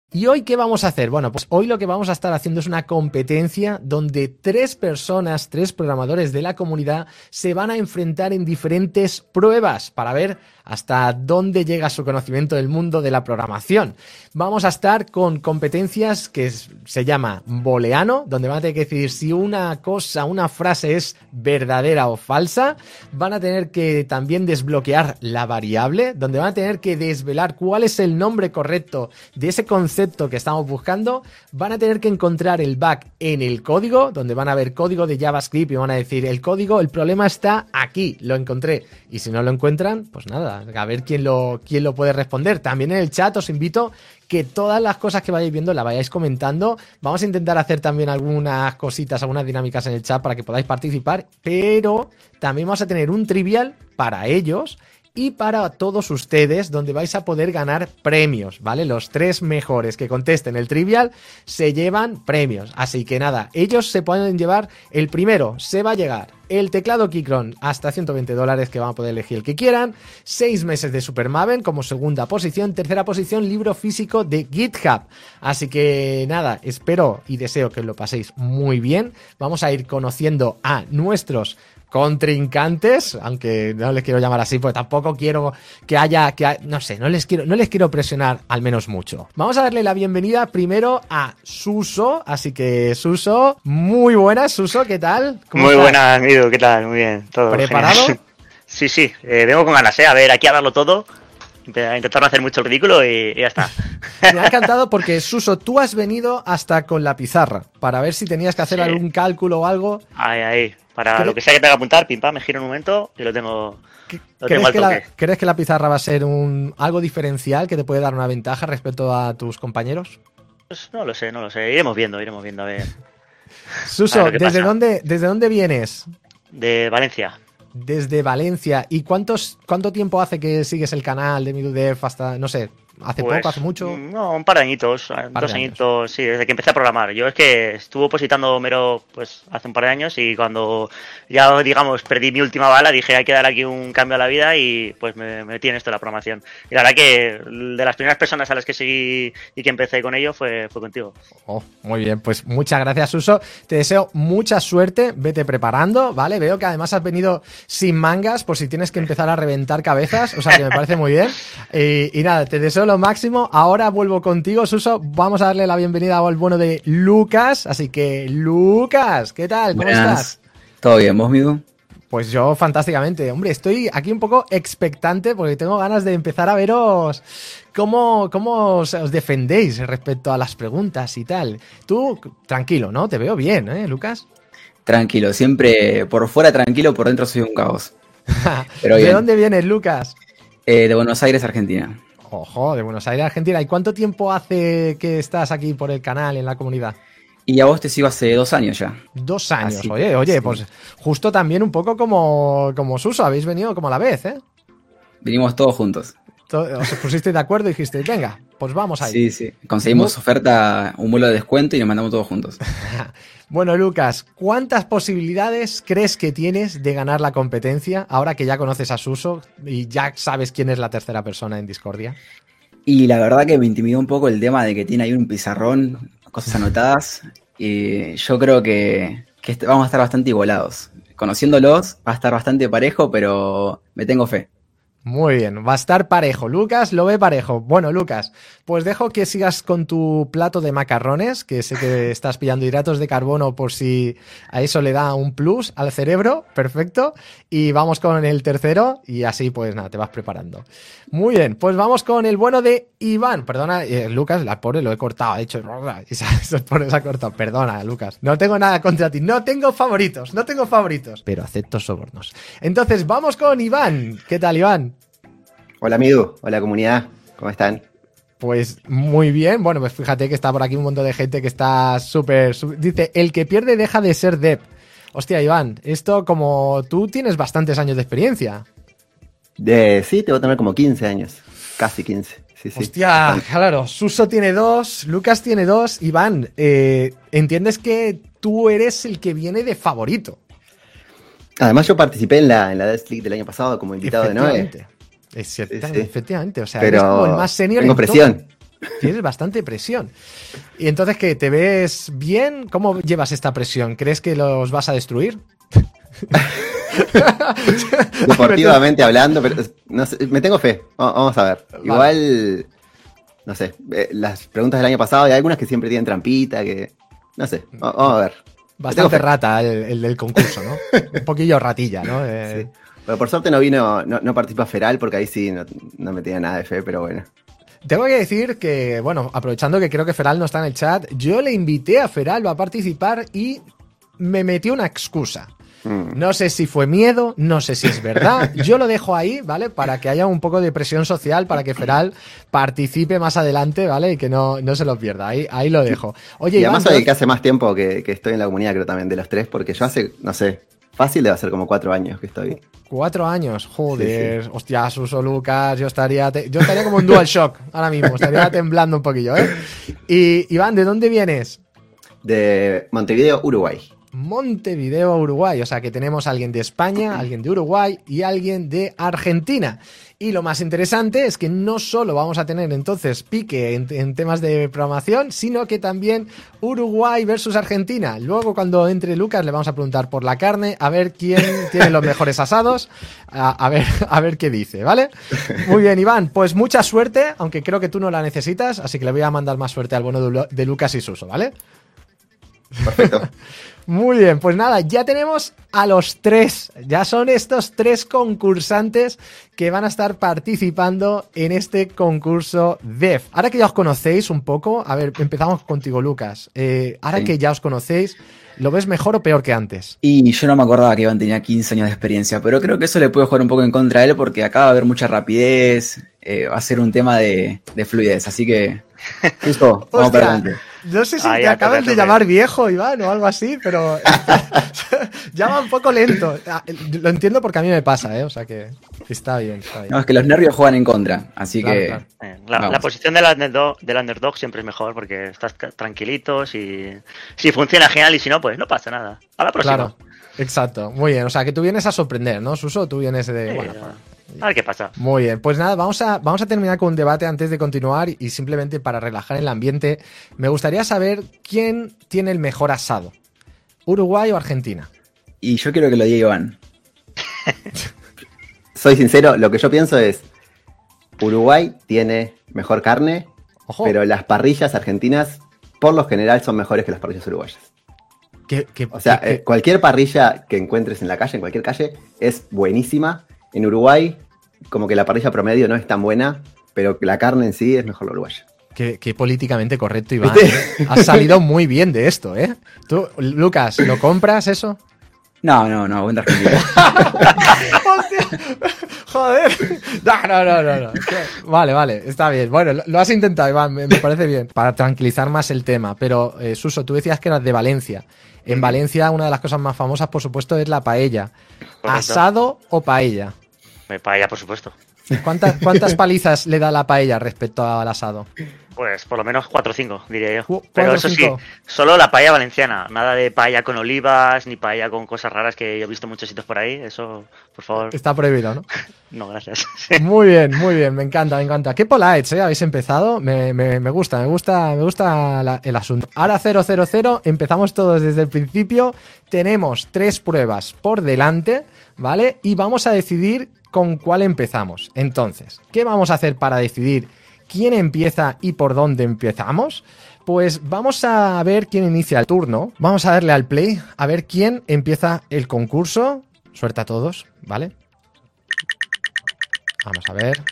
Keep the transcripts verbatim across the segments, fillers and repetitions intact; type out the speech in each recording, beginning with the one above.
¿Y hoy qué vamos a hacer? Bueno, pues hoy lo que vamos a estar haciendo es una competencia donde tres personas, tres programadores de la comunidad se van a enfrentar en diferentes pruebas para ver hasta dónde llega su conocimiento del mundo de la programación. Vamos a estar con competencias que es, se llama booleano, donde van a tener que decidir si una cosa, una frase es verdadera o falsa. Van a tener que también desbloquear la variable, donde van a tener que desvelar cuál es el nombre correcto de ese concepto que estamos buscando. Van a tener que encontrar el bug en el código, donde van a ver código de JavaScript y van a decir el código, el problema está aquí, lo encontré. Y si no lo encuentran, pues nada, a ver quién lo, quién lo puede responder. También en el chat os invito que todas las cosas que vayáis viendo las vayáis comentando. Vamos a intentar hacer también algunas cositas, algunas dinámicas en el chat para que podáis participar, pero también vamos a tener un trivial para ellos y para todos ustedes, donde vais a poder ganar premios, ¿vale? Los tres mejores que contesten el trivial se llevan premios. Así que nada, ellos se pueden llevar, el primero se va a llegar el teclado Keychron hasta ciento veinte dólares, que van a poder elegir el que quieran, seis meses de Super Maven como segunda posición, tercera posición, libro físico de GitHub. Así que nada, espero y deseo que lo paséis muy bien. Vamos a ir conociendo a nuestros contrincantes, aunque no les quiero llamar así, porque tampoco quiero que haya, que haya, no sé, no les quiero, no les quiero presionar al menos mucho. Vamos a darle la bienvenida primero a Suso, así que Suso, muy buenas, Suso, ¿qué tal? ¿Cómo muy estás? Buenas, amigo, ¿qué tal? Muy bien, todo ¿preparado? Genial. Sí, sí, eh, vengo con ganas, ¿eh? A ver, aquí a darlo todo, a intentar no hacer mucho el ridículo y, y ya está. Me ha encantado porque, Suso, tú has venido hasta con la pizarra para ver si tenías que hacer sí. algún cálculo o algo. Ahí, ahí. Para ¿Crees? Lo que sea que tenga que apuntar, pim pam, me giro un momento y lo tengo, lo ¿Crees, tengo al que toque. La, ¿Crees que la pizarra va a ser un algo diferencial que te puede dar una ventaja respecto a tus compañeros? Pues no lo sé, no lo sé. Iremos viendo, iremos viendo a ver. Suso, a ver ¿desde, dónde, ¿desde dónde vienes? De Valencia. Desde Valencia. ¿Y cuántos cuánto tiempo hace que sigues el canal de MiduDev hasta, no sé, hace pues, poco, hace mucho? No, un par de añitos, par dos de añitos, años. Sí, desde que empecé a programar. Yo es que estuve positando Mero pues hace un par de años y cuando ya, digamos, perdí mi última bala, dije hay que dar aquí un cambio a la vida y pues me, me metí en esto de la programación. Y la verdad que de las primeras personas a las que seguí y que empecé con ello fue, fue contigo. Oh, muy bien, pues muchas gracias, Suso. Te deseo mucha suerte, vete preparando, ¿vale? Veo que además has venido sin mangas por si tienes que empezar a reventar cabezas, o sea que me parece muy bien. Y, y nada, te deseo lo máximo. Ahora vuelvo contigo, Suso. Vamos a darle la bienvenida al bueno de Lucas. Así que, Lucas, ¿qué tal? ¿Cómo Buenas. estás? ¿Todo bien, vos, amigo? Pues yo fantásticamente. Hombre, estoy aquí un poco expectante porque tengo ganas de empezar a veros cómo, cómo os, os defendéis respecto a las preguntas y tal. Tú, tranquilo, ¿no? Te veo bien, ¿eh, Lucas? Tranquilo, siempre por fuera tranquilo, por dentro soy un caos. Pero ¿De bien. dónde vienes, Lucas? Eh, de Buenos Aires, Argentina. Ojo, de Buenos Aires, Argentina. ¿Y cuánto tiempo hace que estás aquí por el canal, en la comunidad? Y a vos te sigo hace dos años ya. Dos años, Así, oye, oye, sí. Pues justo también un poco como, como Suso, habéis venido como a la vez, ¿eh? Vinimos todos juntos. Os pusisteis de acuerdo y dijisteis, venga, pues vamos ahí. Sí, sí. Conseguimos Muy... oferta, un vuelo de descuento y nos mandamos todos juntos. Bueno, Lucas, ¿cuántas posibilidades crees que tienes de ganar la competencia ahora que ya conoces a Suso y ya sabes quién es la tercera persona en Discordia? Y la verdad que me intimidó un poco el tema de que tiene ahí un pizarrón, cosas anotadas, y yo creo que, que vamos a estar bastante igualados. Conociéndolos va a estar bastante parejo, pero me tengo fe. Muy bien, va a estar parejo. Lucas lo ve parejo. Bueno, Lucas, pues dejo que sigas con tu plato de macarrones, que sé que estás pillando hidratos de carbono por si a eso le da un plus al cerebro. Perfecto. Y vamos con el tercero y así pues nada, te vas preparando. Muy bien, pues vamos con el bueno de Iván. Perdona, eh, Lucas, la pobre lo he cortado, he hecho... Eso por eso ha cortado. Perdona, Lucas. No tengo nada contra ti. No tengo favoritos, no tengo favoritos. Pero acepto sobornos. Entonces, vamos con Iván. ¿Qué tal, Iván? Hola amigo, hola comunidad, ¿cómo están? Pues muy bien, bueno, pues fíjate que está por aquí un montón de gente que está súper... Dice, el que pierde deja de ser dev. Hostia, Iván, esto como tú tienes bastantes años de experiencia. De, sí, te voy a tener como quince años, casi quince. Sí, sí. Hostia, claro, Suso tiene dos, Lucas tiene dos, Iván, eh, entiendes que tú eres el que viene de favorito. Además yo participé en la, en la Death League del año pasado como invitado de Noé. Es cierto, sí, sí. efectivamente, o sea, pero eres como el más senior. tengo en presión. todo. Tienes bastante presión. ¿Y entonces qué? ¿Te ves bien? ¿Cómo llevas esta presión? ¿Crees que los vas a destruir? Deportivamente hablando, pero no sé, me tengo fe. Vamos a ver. Vale. Igual, no sé, las preguntas del año pasado, hay algunas que siempre tienen trampita, que no sé, vamos a ver. Bastante rata el, el del concurso, ¿no? Un poquillo ratilla, ¿no? Eh... Sí. Pero por suerte no vino, no, no participa Feral, porque ahí sí no, no me tenía nada de fe, pero bueno. Tengo que decir que, bueno, aprovechando que creo que Feral no está en el chat, yo le invité a Feral a participar y me metió una excusa. Mm. No sé si fue miedo, no sé si es verdad. Yo lo dejo ahí, ¿vale? Para que haya un poco de presión social, para que Feral participe más adelante, ¿vale? Y que no, no se lo pierda. Ahí, ahí lo dejo. Oye, y además Iván, soy que hace más tiempo que, que estoy en la comunidad, creo también, de los tres, porque yo hace, no sé, fácil debe ser como cuatro años que estoy. Cuatro años, joder, sí, sí. Hostia, Suso, Lucas, yo estaría, te... yo estaría como un DualShock ahora mismo, estaría temblando un poquillo, ¿eh? Y Iván, ¿de dónde vienes? De Montevideo, Uruguay. Montevideo, Uruguay, o sea que tenemos a alguien de España, alguien de Uruguay y alguien de Argentina. Y lo más interesante es que no solo vamos a tener entonces pique en, en temas de programación, sino que también Uruguay versus Argentina. Luego cuando entre Lucas le vamos a preguntar por la carne, a ver quién tiene los mejores asados, a, a ver a ver qué dice, ¿vale? Muy bien, Iván, pues mucha suerte, aunque creo que tú no la necesitas, así que le voy a mandar más suerte al bueno de, de Lucas y Suso, ¿vale? Perfecto. Muy bien, pues nada, ya tenemos a los tres, ya son estos tres concursantes que van a estar participando en este concurso D E F. Ahora que ya os conocéis un poco, a ver, empezamos contigo, Lucas. Eh, ahora sí. que ya os conocéis, ¿lo ves mejor o peor que antes? Y yo no me acordaba que Iván tenía quince años de experiencia, pero creo que eso le puede jugar un poco en contra a él porque acaba de haber mucha rapidez, eh, va a ser un tema de, de fluidez, así que justo, vamos para adelante. No sé si Ay, te acaban de llamar viejo, Iván, o algo así, pero llama un poco lento. Lo entiendo porque a mí me pasa, ¿eh? O sea que está bien, está bien. No, es que los nervios juegan en contra, así claro, que... Claro. Eh, la, la posición del underdog, del underdog siempre es mejor porque estás tranquilito, si, si funciona genial y si no, pues no pasa nada. A la próxima. Claro, exacto, muy bien. O sea que tú vienes a sorprender, ¿no, Suso? Tú vienes de... Sí, bueno, no. A ver qué pasa. Muy bien, pues nada, vamos a, vamos a terminar con un debate antes de continuar y simplemente para relajar el ambiente, me gustaría saber quién tiene el mejor asado, ¿Uruguay o Argentina? Y yo quiero que lo diga Iván. Soy sincero, lo que yo pienso es, Uruguay tiene mejor carne, Ojo. pero las parrillas argentinas por lo general son mejores que las parrillas uruguayas. ¿Qué, qué, o sea, qué, eh, cualquier parrilla que encuentres en la calle, en cualquier calle, es buenísima. En Uruguay, como que la parrilla promedio no es tan buena, pero la carne en sí es mejor la uruguaya. Qué, qué políticamente correcto, Iván. ¿Eh? Has salido muy bien de esto, ¿eh? Tú, Lucas, ¿lo compras eso? No, no, no, buen argentino. ¡Hostia! ¡Joder! No, no, no, no, no. Vale, vale, está bien. Bueno, lo, lo has intentado, Iván, me, me parece bien. Para tranquilizar más el tema. Pero, eh, Suso, tú decías que eras de Valencia. En Valencia, una de las cosas más famosas, por supuesto, es la paella. Correcto. ¿Asado o paella? Paella, por supuesto. ¿Cuántas, ¿Cuántas palizas le da la paella respecto al asado? Pues por lo menos cuatro o cinco, diría yo. Pero eso sí, solo la paella valenciana. Nada de paella con olivas, ni paella con cosas raras que yo he visto muchos sitios por ahí. Eso, por favor. Está prohibido, ¿no? No, gracias. Muy bien, muy bien. Me encanta, me encanta. Qué polites, ¿eh? Habéis empezado. Me, me, me gusta, me gusta, me gusta la, el asunto. Ahora cero cero cero. Empezamos todos desde el principio. Tenemos tres pruebas por delante, ¿vale? Y vamos a decidir con cuál empezamos. Entonces, ¿qué vamos a hacer para decidir quién empieza y por dónde empezamos? Pues vamos a ver quién inicia el turno. Vamos a darle al play, a ver quién empieza el concurso. Suerte a todos, ¿vale? Vamos a ver.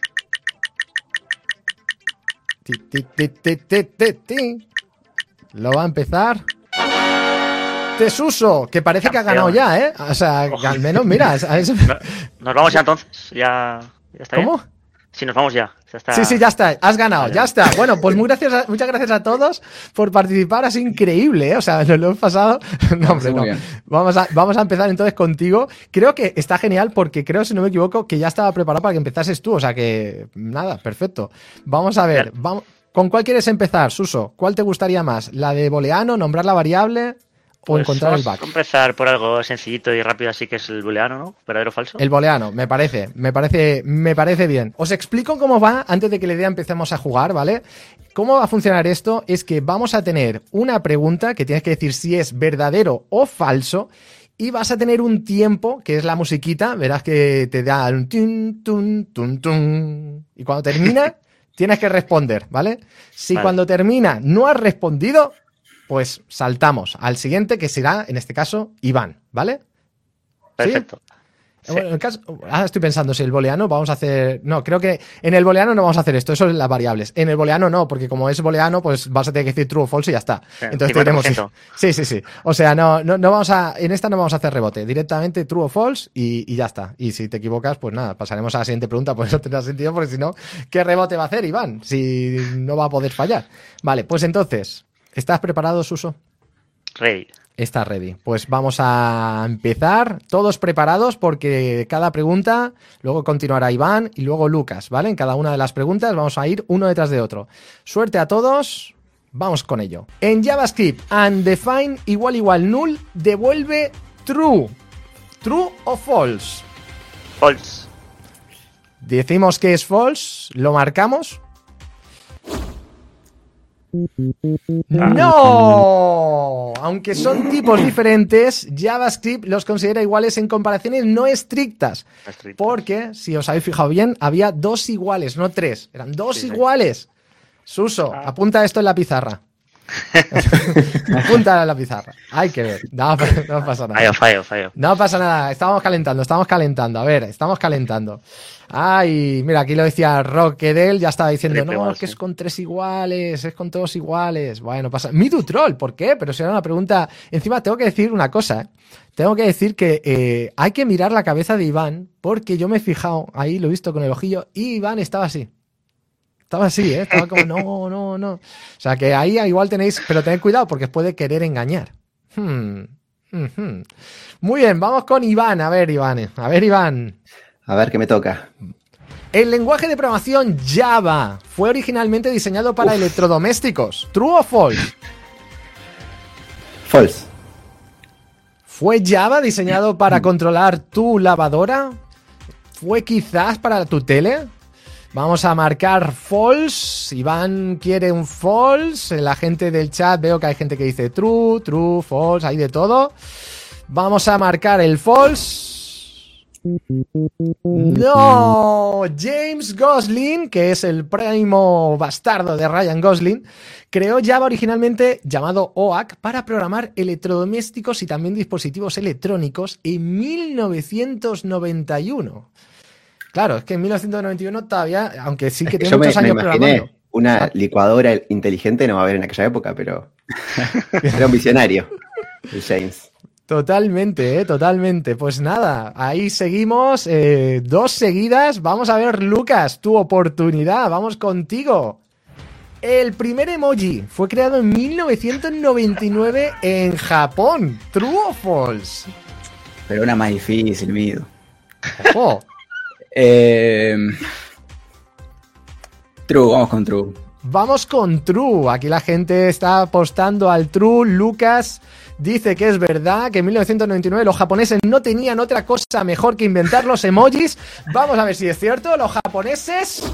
Ti, ti, ti, ti, ti, ti, ti. Lo va a empezar Tesuso, que parece Campeón. que ha ganado ya, ¿eh? O sea, que al menos, mira... Es... Nos vamos ya entonces, ya, ya está. ¿Cómo? Bien. Sí, nos vamos ya. ya está... Sí, sí, ya está. Has ganado, ya está. Bueno, pues muy gracias a, muchas gracias a todos por participar. Es increíble, ¿eh? O sea, nos lo hemos pasado. No, hombre, no. Vamos a, vamos a empezar entonces contigo. Creo que está genial porque creo, si no me equivoco, que ya estaba preparado para que empezases tú. O sea que, nada, perfecto. Vamos a ver. Vamos... ¿Con cuál quieres empezar, Suso? ¿Cuál te gustaría más? ¿La de booleano, nombrar la variable o pues encontrar el bug. Vamos a empezar por algo sencillito y rápido, así que es el booleano, ¿no? ¿Verdadero o falso? El booleano, me parece, me parece, me parece bien. Os explico cómo va antes de que la idea empecemos a jugar, ¿vale? ¿Cómo va a funcionar esto? Es que vamos a tener una pregunta que tienes que decir si es verdadero o falso y vas a tener un tiempo, que es la musiquita, verás que te da un tun, tun, tun, tun, y cuando termina tienes que responder, ¿vale? Si vale. Cuando termina no has respondido, pues saltamos al siguiente, que será, en este caso, Iván, ¿vale? Perfecto. ¿Sí? Sí. Bueno, en el caso, ahora estoy pensando si el booleano vamos a hacer... No, creo que en el booleano no vamos a hacer esto, eso es las variables. En el booleano no, porque como es booleano, pues vas a tener que decir true o false y ya está. Entonces tenemos... Sí, sí, sí. O sea, no, no, no vamos a... En esta no vamos a hacer rebote. Directamente true o false y, y ya está. Y si te equivocas, pues nada, pasaremos a la siguiente pregunta, pues no tendrá sentido, porque si no, ¿qué rebote va a hacer Iván? Si no va a poder fallar. Vale, pues entonces, ¿estás preparado, Suso? Ready. Está ready. Pues vamos a empezar, todos preparados, porque cada pregunta, luego continuará Iván y luego Lucas, ¿vale? En cada una de las preguntas vamos a ir uno detrás de otro. Suerte a todos, vamos con ello. En JavaScript, undefined igual igual null devuelve true. ¿True o false? False. Decimos que es false, lo marcamos. ¡No! Aunque son tipos diferentes, JavaScript los considera iguales en comparaciones no estrictas. Porque, si os habéis fijado bien, había dos iguales, no tres. Eran dos sí, iguales. Sí. Suso, ah. apunta esto en la pizarra. Apunta en la pizarra. Hay que ver. No, no pasa nada. Fallo, fallo, fallo. No pasa nada. Estamos calentando, estamos calentando. A ver, estamos calentando. Ay, mira, aquí lo decía Rockedel, ya estaba diciendo, Triple no, es que es con tres iguales, es con todos iguales. Bueno, pasa. Midu Troll, ¿por qué? Pero si era una pregunta. Encima tengo que decir una cosa, ¿eh? Tengo que decir que eh, hay que mirar la cabeza de Iván, porque yo me he fijado, ahí lo he visto con el ojillo, y Iván estaba así. Estaba así, ¿eh? Estaba como, no, no, no. O sea, que ahí igual tenéis, pero tened cuidado porque os puede querer engañar. Hmm. Uh-huh. Muy bien, vamos con Iván. A ver, Iván. A ver, Iván. A ver, ¿qué me toca? El lenguaje de programación Java fue originalmente diseñado para Uf. electrodomésticos. ¿True o false? False. ¿Fue Java diseñado para controlar tu lavadora? ¿Fue quizás para tu tele? Vamos a marcar false. Iván quiere un false. La gente del chat veo que hay gente que dice true, true, false, hay de todo. Vamos a marcar el false. No, James Gosling, que es el primo bastardo de Ryan Gosling, creó Java originalmente llamado O A C para programar electrodomésticos y también dispositivos electrónicos en mil novecientos noventa y uno. Claro, es que en mil novecientos noventa y uno todavía, aunque sí que tiene muchos me, años me programando. Una licuadora inteligente no va a haber en aquella época, pero era un visionario, el James. Totalmente, eh, totalmente. Pues nada, ahí seguimos, eh, dos seguidas. Vamos a ver, Lucas, tu oportunidad, vamos contigo. El primer emoji fue creado en mil novecientos noventa y nueve en Japón. ¿True o false? Pero una más difícil, Mido. Ojo. Eh, true, vamos con true. Vamos con true. Aquí la gente está apostando al true. Lucas dice que es verdad, que en mil novecientos noventa y nueve los japoneses no tenían otra cosa mejor que inventar los emojis. Vamos a ver si es cierto. Los japoneses...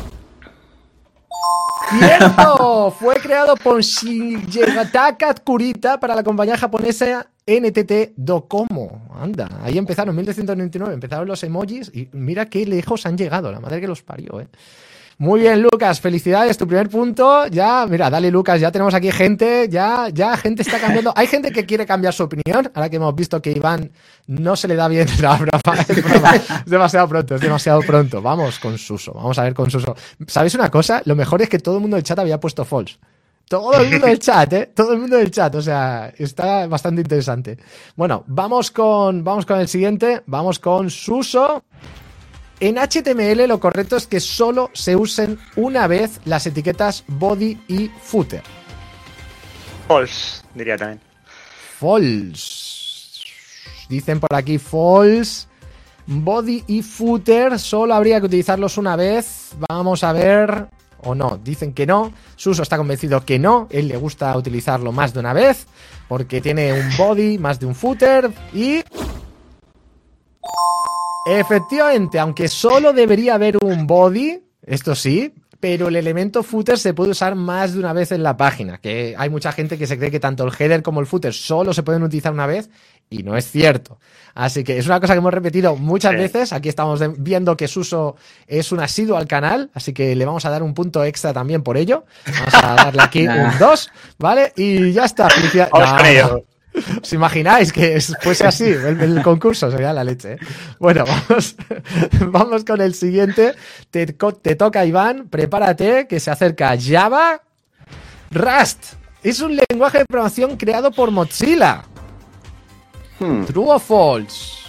¡Cierto! Fue creado por Shigetaka Kurita para la compañía japonesa N T T Docomo. Anda, ahí empezaron, en mil novecientos noventa y nueve empezaron los emojis y mira qué lejos han llegado, la madre que los parió, ¿eh? Muy bien, Lucas, felicidades, tu primer punto. Ya, mira, dale, Lucas, ya tenemos aquí gente, ya, ya gente está cambiando. Hay gente que quiere cambiar su opinión, ahora que hemos visto que Iván no se le da bien la broma, es broma. Es demasiado pronto, es demasiado pronto. Vamos con Suso, vamos a ver con Suso. ¿Sabéis una cosa? Lo mejor es que todo el mundo del chat había puesto false. Todo el mundo del chat, ¿eh? Todo el mundo del chat, o sea, está bastante interesante. Bueno, vamos con, vamos con el siguiente, vamos con Suso. En H T M L lo correcto es que solo se usen una vez las etiquetas body y footer. False, diría también. False. Dicen por aquí false. Body y footer solo habría que utilizarlos una vez. Vamos a ver. o no. Dicen que no. Suso está convencido que no. Él le gusta utilizarlo más de una vez porque tiene un body más de un footer y... Efectivamente, aunque solo debería haber un body, esto sí, pero el elemento footer se puede usar más de una vez en la página, que hay mucha gente que se cree que tanto el header como el footer solo se pueden utilizar una vez y no es cierto. Así que es una cosa que hemos repetido muchas sí. veces. Aquí estamos viendo que Suso es un asiduo al canal, así que le vamos a dar un punto extra también por ello. Vamos a darle aquí nah. un dos, ¿vale? Y ya está. Felicidad. No. ¿Os imagináis que fuese así el, el concurso? Sería la leche, ¿eh? Bueno, vamos, vamos con el siguiente. Te, te toca, Iván. Prepárate, que se acerca Java. Rust es un lenguaje de programación creado por Mozilla. Hmm. ¿True o false?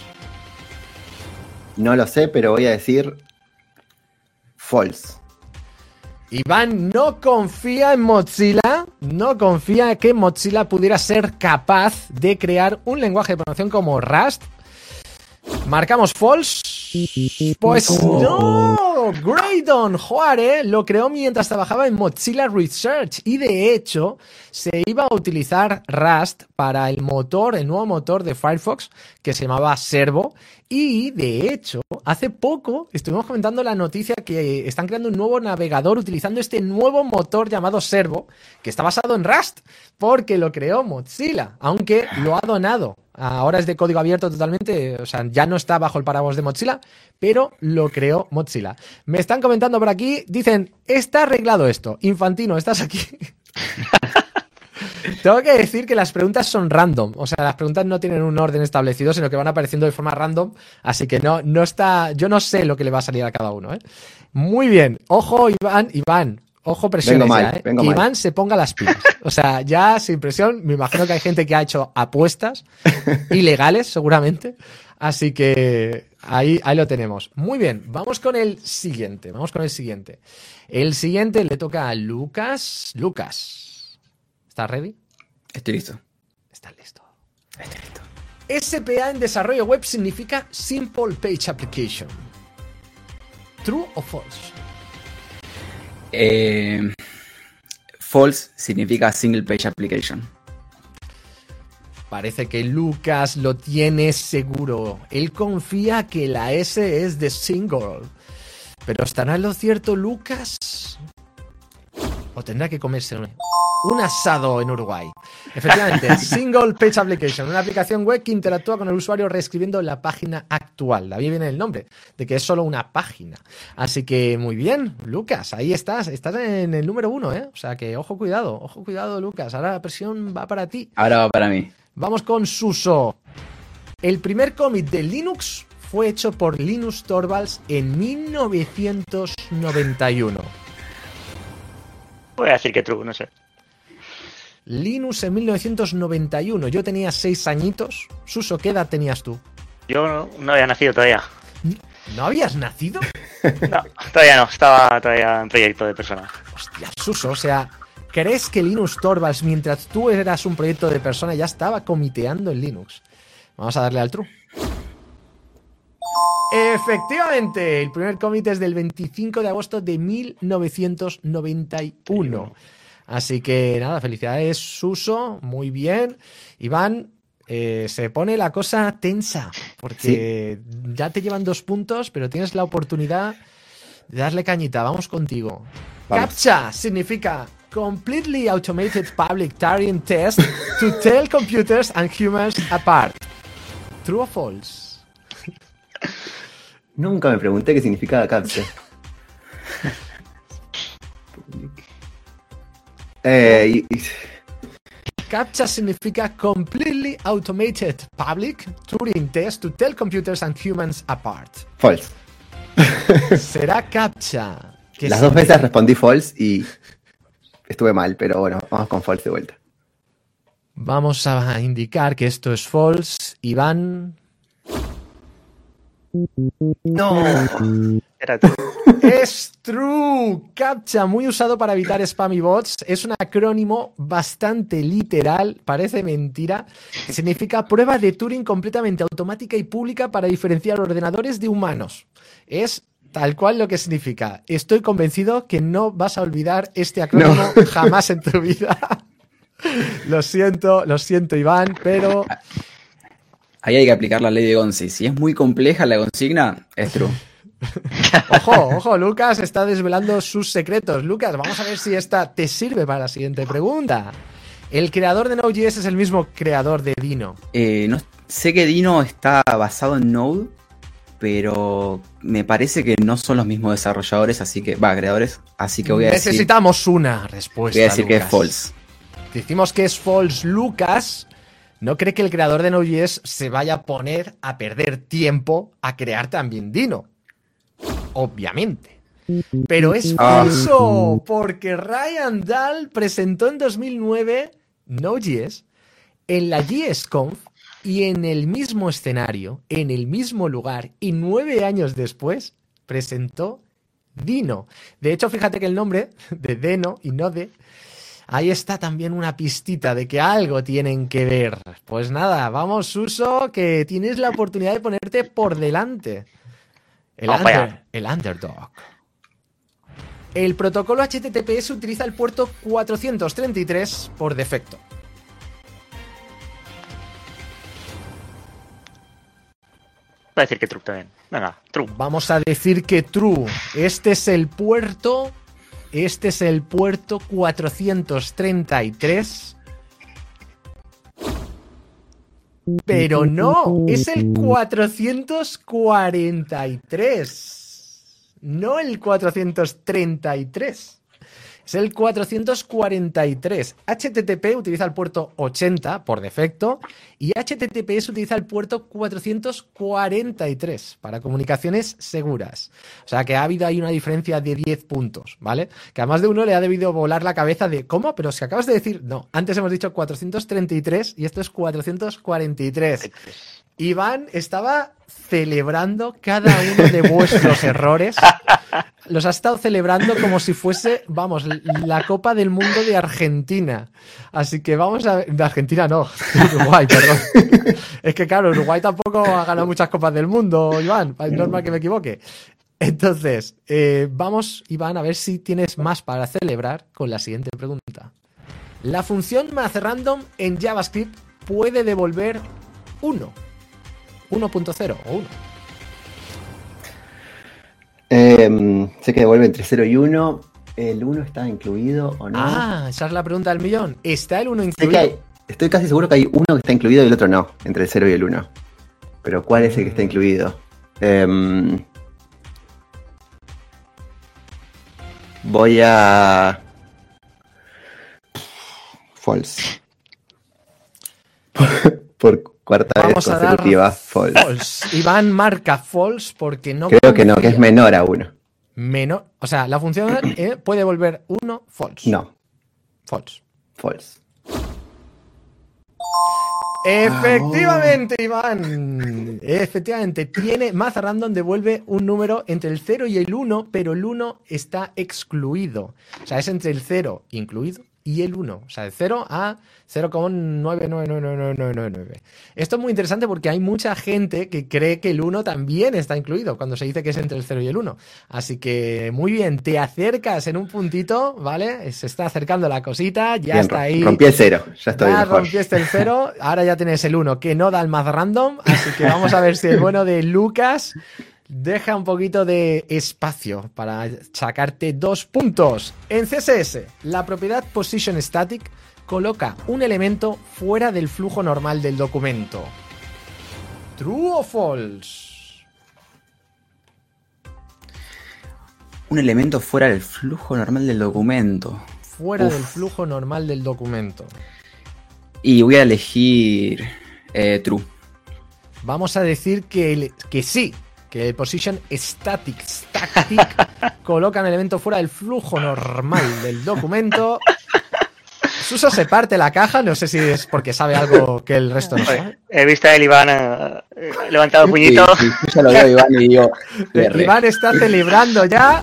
No lo sé, pero voy a decir false. Iván no confía en Mozilla, no confía en que Mozilla pudiera ser capaz de crear un lenguaje de programación como Rust. Marcamos false. Pues no, Graydon Juárez lo creó mientras trabajaba en Mozilla Research y de hecho se iba a utilizar Rust para el motor, el nuevo motor de Firefox que se llamaba Servo. Y de hecho, hace poco estuvimos comentando la noticia que están creando un nuevo navegador utilizando este nuevo motor llamado Servo, que está basado en Rust, porque lo creó Mozilla, aunque lo ha donado. Ahora es de código abierto totalmente, o sea, ya no está bajo el paraguas de Mozilla, pero lo creó Mozilla. Me están comentando por aquí, dicen, está arreglado esto. Infantino, ¿estás aquí? Tengo que decir que las preguntas son random, o sea, las preguntas no tienen un orden establecido, sino que van apareciendo de forma random, así que no, no está, yo no sé lo que le va a salir a cada uno, ¿eh? Muy bien, ojo Iván, Iván, ojo presiones vengo ya, mal, ¿eh? vengo Iván mal. Se ponga las pilas, o sea, ya sin presión, me imagino que hay gente que ha hecho apuestas ilegales seguramente, así que ahí, ahí lo tenemos. Muy bien, vamos con el siguiente, vamos con el siguiente. El siguiente le toca a Lucas, Lucas, ¿estás ready? Estoy listo. ¿Estás listo? Estoy listo. S P A en desarrollo web significa Simple Page Application. ¿True o false? Eh, false significa Single Page Application. Parece que Lucas lo tiene seguro. Él confía que la S es de single. ¿Pero estará en lo cierto Lucas? ¿O tendrá que comerse un, un asado en Uruguay? Efectivamente, Single Page Application, una aplicación web que interactúa con el usuario reescribiendo la página actual. De ahí viene el nombre, de que es solo una página. Así que muy bien, Lucas, ahí estás, estás en el número uno, ¿eh? O sea que ojo, cuidado, ojo, cuidado, Lucas. Ahora la presión va para ti. Ahora va para mí. Vamos con Suso. El primer cómic de Linux fue hecho por Linus Torvalds en mil novecientos noventa y uno. Voy a decir que true, no sé. Linux en mil novecientos noventa y uno. Yo tenía seis añitos. Suso, ¿qué edad tenías tú? Yo no, no había nacido todavía. ¿No habías nacido? No, todavía no. Estaba todavía en proyecto de persona. Hostia, Suso, o sea, ¿crees que Linus Torvalds, mientras tú eras un proyecto de persona, ya estaba comiteando en Linux? Vamos a darle al true. Efectivamente, el primer cómic es del veinticinco de agosto de mil novecientos noventa y uno. Así que nada, felicidades Suso, muy bien. Iván, eh, se pone la cosa tensa, porque sí. Ya te llevan dos puntos, pero tienes la oportunidad de darle cañita. Vamos contigo. Vamos. CAPTCHA significa Completely Automated Public Turing Test to Tell Computers and Humans Apart. ¿True o false? Nunca me pregunté qué significaba CAPTCHA. eh, y, y... CAPTCHA significa Completely Automated Public Turing Test to Tell Computers and Humans Apart. False. ¿Será CAPTCHA? Las dos veces respondí false y estuve mal, pero bueno, vamos con false de vuelta. Vamos a indicar que esto es false. Iván... No. Era true. Es true. CAPTCHA, muy usado para evitar spam y bots. Es un acrónimo bastante literal, parece mentira. Significa prueba de Turing completamente automática y pública para diferenciar ordenadores de humanos. Es tal cual lo que significa. Estoy convencido que no vas a olvidar este acrónimo no. jamás en tu vida. Lo siento, lo siento, Iván, pero... Ahí hay que aplicar la ley de Gonzi. Si es muy compleja la consigna, es true. Ojo, ojo, Lucas está desvelando sus secretos. Lucas, vamos a ver si esta te sirve para la siguiente pregunta. ¿El creador de Node.js es el mismo creador de Dino? Eh, no, sé que Dino está basado en Node, pero me parece que no son los mismos desarrolladores, así que, va, creadores, así que voy a decir... Necesitamos una respuesta, Voy a decir Lucas. que es false. Decimos que es false. Lucas no cree que el creador de Node.js se vaya a poner a perder tiempo a crear también Dino. Obviamente. Pero es falso, ah. porque Ryan Dahl presentó en dos mil nueve Node.js en la JSConf y en el mismo escenario, en el mismo lugar, y nueve años después presentó Dino. De hecho, fíjate que el nombre de Deno y Node, ahí está también una pistita de que algo tienen que ver. Pues nada, vamos, Suso, que tienes la oportunidad de ponerte por delante. El, under, el underdog. El protocolo H T T P S utiliza el puerto cuatrocientos treinta y tres por defecto. Voy a decir que true también. Venga, true. Vamos a decir que true. Este es el puerto. Este es el puerto cuatrocientos treinta y tres. Pero no, es el cuatrocientos cuarenta y tres. No el cuatrocientos treinta y tres. Es el cuatrocientos cuarenta y tres. H T T P utiliza el puerto ochenta por defecto y H T T P S utiliza el puerto cuatrocientos cuarenta y tres para comunicaciones seguras. O sea que ha habido ahí una diferencia de diez puntos, ¿vale? Que a más de uno le ha debido volar la cabeza de ¿cómo? Pero si acabas de decir, no, antes hemos dicho cuatrocientos treinta y tres y esto es cuatrocientos cuarenta y tres. Iván estaba celebrando cada uno de vuestros errores. Los ha estado celebrando como si fuese, vamos, la Copa del Mundo de Argentina. Así que vamos a ver... De Argentina no, de Uruguay, perdón. Es que claro, Uruguay tampoco ha ganado muchas Copas del Mundo, Iván. Es normal que me equivoque. Entonces, eh, vamos, Iván, a ver si tienes más para celebrar con la siguiente pregunta. La función mathRandom en JavaScript puede devolver uno. uno punto cero o uno. Eh, sé que devuelve entre cero y uno. ¿El uno está incluido o no? Ah, esa es la pregunta del millón. ¿Está el uno incluido? Sé que hay, estoy casi seguro que hay uno que está incluido y el otro no, entre el cero y el uno. Pero ¿cuál es el que está incluido? Eh, voy a... False. Por cuarta Vamos vez a dar consecutiva, false. false. Iván marca false porque no Creo confía. que no, que es menor a uno. Menor, o sea, la función eh, puede volver uno false. No. False. False. Efectivamente, Iván. Efectivamente, tiene mathRandom devuelve un número entre el cero y el uno, pero el uno está excluido. O sea, es entre el cero incluido y el uno. O sea, de cero a cero coma nueve nueve nueve nueve nueve nueve nueve. Esto es muy interesante porque hay mucha gente que cree que el uno también está incluido cuando se dice que es entre el cero y el uno. Así que muy bien, te acercas en un puntito, ¿vale? Se está acercando la cosita, ya Bien, está ahí. Rompí el cero, ya estoy Ya mejor. rompiste el cero, ahora ya tienes el uno que no da el mathRandom, así que vamos a ver si el bueno de Lucas deja un poquito de espacio para sacarte dos puntos. En C S S, la propiedad positionStatic coloca un elemento fuera del flujo normal del documento. ¿True o false? Un elemento fuera del flujo normal del documento. Fuera Uf. del flujo normal del documento. Y voy a elegir eh, true. Vamos a decir que, el, que sí, que el position static, static coloca un elemento fuera del flujo normal del documento. Suso se parte la caja, no sé si es porque sabe algo que el resto no sabe. He visto a Iván eh, levantado el puñito. Sí, sí, yo ya lo veo, Iván, y digo... R. Iván está celebrando ya.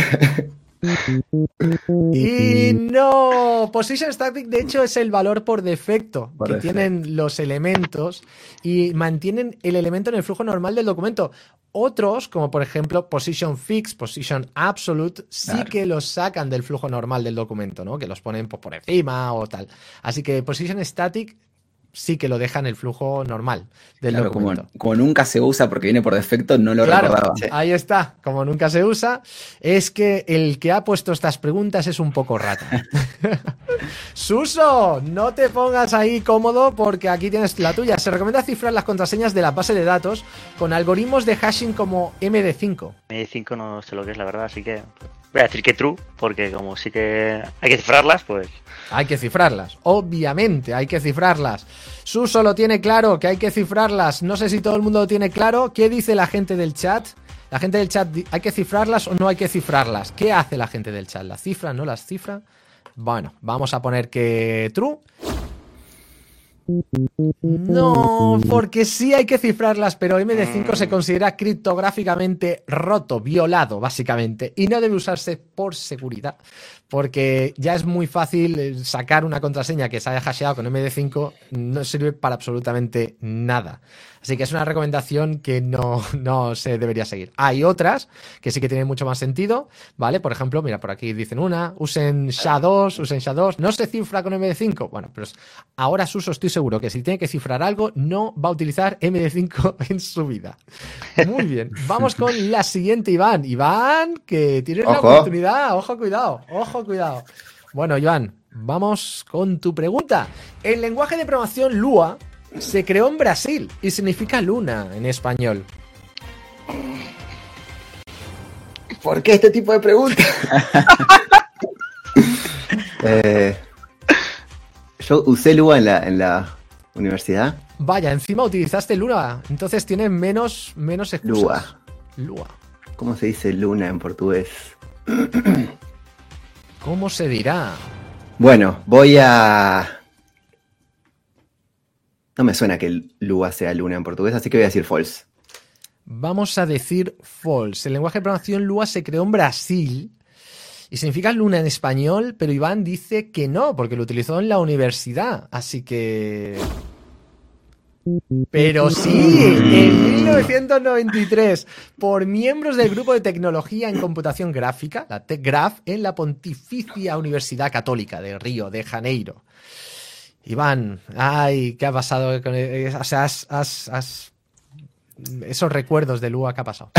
Y no, position static de hecho es el valor por defecto por que defecto. tienen los elementos y mantienen el elemento en el flujo normal del documento. Otros, como por ejemplo Position Fixed, Position Absolute, sí claro. que los sacan del flujo normal del documento, ¿no? Que los ponen pues, por encima o tal. Así que Position Static sí que lo deja en el flujo normal del claro, documento. Como, como nunca se usa porque viene por defecto, no lo claro, recordaba. Ahí está, como nunca se usa, es que el que ha puesto estas preguntas es un poco rata. Suso, no te pongas ahí cómodo porque aquí tienes la tuya. Se recomienda cifrar las contraseñas de la base de datos con algoritmos de hashing como M D cinco. M D cinco no sé lo que es, la verdad, así que voy a decir que true, porque como sí que hay que cifrarlas, pues... Hay que cifrarlas, obviamente hay que cifrarlas. Suso lo tiene claro, que hay que cifrarlas. No sé si todo el mundo lo tiene claro. ¿Qué dice la gente del chat? La gente del chat, ¿hay que cifrarlas o no hay que cifrarlas? ¿Qué hace la gente del chat? ¿Las cifra, no las cifra? Bueno, vamos a poner que true. No, porque sí hay que cifrarlas, pero M D cinco se considera criptográficamente roto, violado, básicamente, y no debe usarse por seguridad, porque ya es muy fácil sacar una contraseña que se haya hasheado con M D cinco, no sirve para absolutamente nada. Así que es una recomendación que no, no se debería seguir. Hay otras que sí que tienen mucho más sentido, ¿vale? Por ejemplo, mira, por aquí dicen una, usen S H A dos, usen S H A dos, no se cifra con M D cinco. Bueno, pero ahora Suso estoy seguro que si tiene que cifrar algo, no va a utilizar M D cinco en su vida. Muy bien, vamos con la siguiente, Iván. Iván, que tienes la oportunidad, ojo, cuidado, ojo, cuidado. Bueno, Iván, vamos con tu pregunta. El lenguaje de programación Lua se creó en Brasil y significa luna en español. ¿Por qué este tipo de preguntas? eh, yo usé Lua en la, en la universidad. Vaya, encima utilizaste Lua, entonces tienes menos, menos excusas. Lua. Lua. ¿Cómo se dice luna en portugués? ¿Cómo se dirá? Bueno, voy a... No me suena que Lua sea luna en portugués, así que voy a decir false. Vamos a decir false. El lenguaje de programación Lua se creó en Brasil y significa luna en español, pero Iván dice que no, porque lo utilizó en la universidad. Así que... Pero sí, en mil novecientos noventa y tres, por miembros del grupo de tecnología en computación gráfica, la TechGraph, en la Pontificia Universidad Católica de Río de Janeiro. Iván, ay, ¿qué ha pasado con el, o sea, has, has, has, esos recuerdos de Lua, ¿qué ha pasado?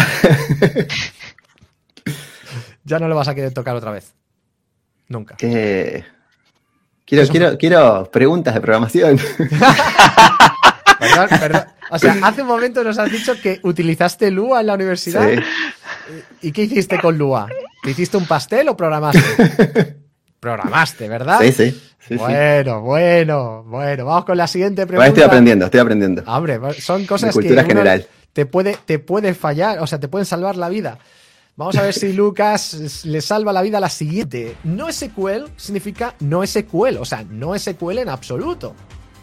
Ya no lo vas a querer tocar otra vez. Nunca. ¿Qué? Quiero, quiero, quiero preguntas de programación. Perdón, perdón. O sea, hace un momento nos has dicho que utilizaste Lua en la universidad. Sí. ¿Y qué hiciste con Lua? ¿Te hiciste un pastel o programaste? Programaste, ¿verdad? Sí, sí. Sí, bueno, sí. bueno, bueno. Vamos con la siguiente pregunta. Bueno, estoy aprendiendo, estoy aprendiendo. Hombre, son cosas de cultura que general. Te puede, te puede fallar, o sea, te pueden salvar la vida. Vamos a ver si Lucas le salva la vida a la siguiente. No S Q L significa no S Q L, o sea, no S Q L en absoluto.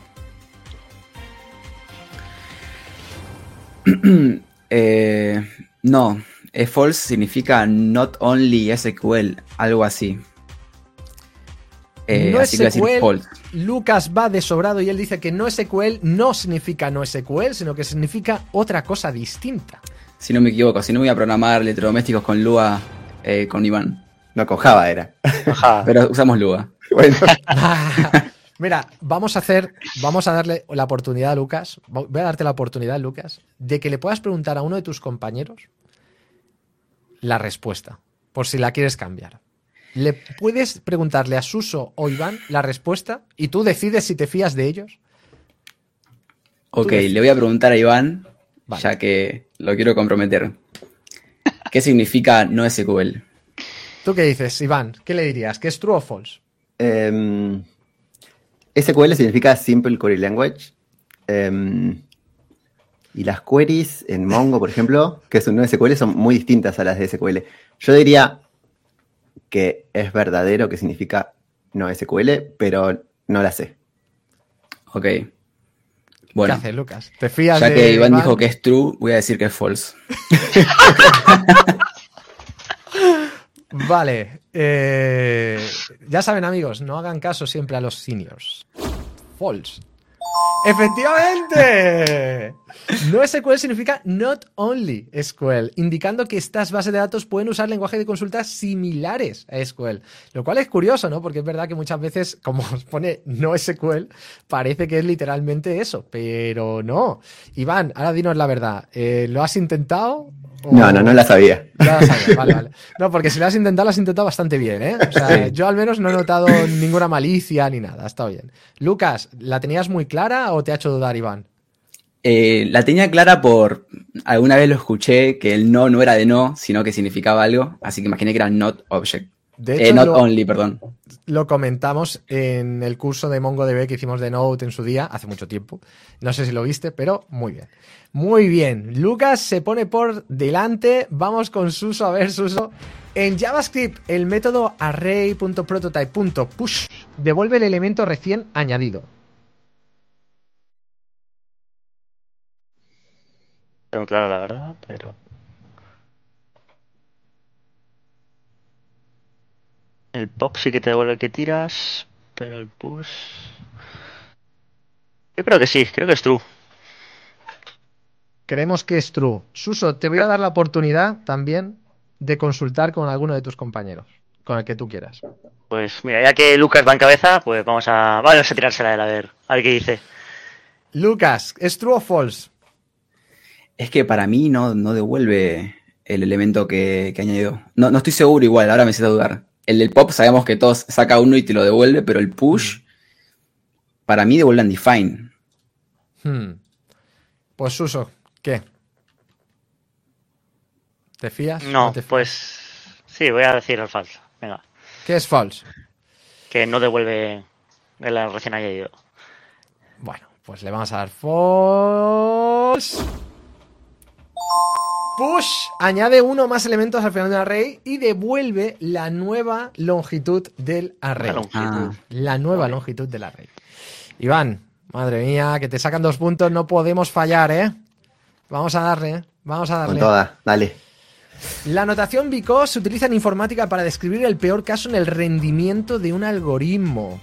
eh, no, false significa not only S Q L, algo así. Eh, no así S Q L, que false. Lucas va de sobrado y él dice que no S Q L no significa no S Q L, sino que significa otra cosa distinta. Si no me equivoco, si no voy a programar electrodomésticos con Lua, eh, con Iván. No, con Java era. Ajá. Pero usamos Lua. Bueno. Mira, vamos a hacer, vamos a darle la oportunidad a Lucas, voy a darte la oportunidad, Lucas, de que le puedas preguntar a uno de tus compañeros la respuesta, por si la quieres cambiar. Le puedes preguntarle a Suso o Iván la respuesta y tú decides si te fías de ellos. Ok, le voy a preguntar a Iván, vale, ya que lo quiero comprometer. ¿Qué significa no S Q L? ¿Tú qué dices, Iván? ¿Qué le dirías? ¿Que es true o false? Um, S Q L significa Simple Query Language. Um, y las queries en Mongo, por ejemplo, que es un no S Q L, son muy distintas a las de S Q L. Yo diría que es verdadero, que significa no S Q L, pero no la sé. Ok. Bueno, ¿qué haces, Lucas? ¿Te fías ya de que Iván, Iván dijo que es true, voy a decir que es false. Vale. Eh, ya saben, amigos, no hagan caso siempre a los seniors. False. ¡Efectivamente! No S Q L significa Not Only S Q L, indicando que estas bases de datos pueden usar lenguajes de consulta similares a S Q L. Lo cual es curioso, ¿no? Porque es verdad que muchas veces, como os pone no S Q L, parece que es literalmente eso, pero no. Iván, ahora dinos la verdad. Eh, ¿Lo has intentado? O... No, no, no la sabía. No la sabía, vale, vale. No, porque si lo has intentado, lo has intentado bastante bien, ¿eh? O sea, sí. Yo al menos no he notado ninguna malicia ni nada, ha estado bien. Lucas, ¿la tenías muy clara o te ha hecho dudar Iván? Eh, la tenía clara por... Alguna vez lo escuché que el no no era de no, sino que significaba algo, así que imaginé que era not object. De hecho, eh, not lo, only, perdón. Lo comentamos en el curso de MongoDB que hicimos de Node en su día, hace mucho tiempo. No sé si lo viste, pero muy bien. Muy bien. Lucas se pone por delante. Vamos con Suso. A ver, Suso. En JavaScript, el método array.prototype.push devuelve el elemento recién añadido. Tengo claro la verdad, pero... El pop sí que te devuelve el que tiras, pero el push... Yo creo que sí, creo que es true. Creemos que es true. Suso, te voy a dar la oportunidad también de consultar con alguno de tus compañeros, con el que tú quieras. Pues mira, ya que Lucas va en cabeza, pues vamos a, vamos a tirársela de él, a ver, a ver qué dice. Lucas, ¿es true o false? Es que para mí no, no devuelve el elemento que, que añadió. No, no estoy seguro igual, ahora me hice dudar. El del pop sabemos que todos saca uno y te lo devuelve, pero el push, para mí devuelve undefined. Hmm. Pues Suso, ¿qué? ¿Te fías? No, ¿No te fías? Pues sí, voy a decir el falso. Venga. ¿Qué es false? Que no devuelve el recién añadido. Bueno, pues le vamos a dar false. Push añade uno o más elementos al final del array y devuelve la nueva longitud del array. La longitud. Ah, la nueva vale. longitud del array. Iván, madre mía, que te sacan dos puntos, no podemos fallar, ¿eh? Vamos a darle, ¿eh? Vamos a darle. Con toda, dale. La notación because se utiliza en informática para describir el peor caso en el rendimiento de un algoritmo.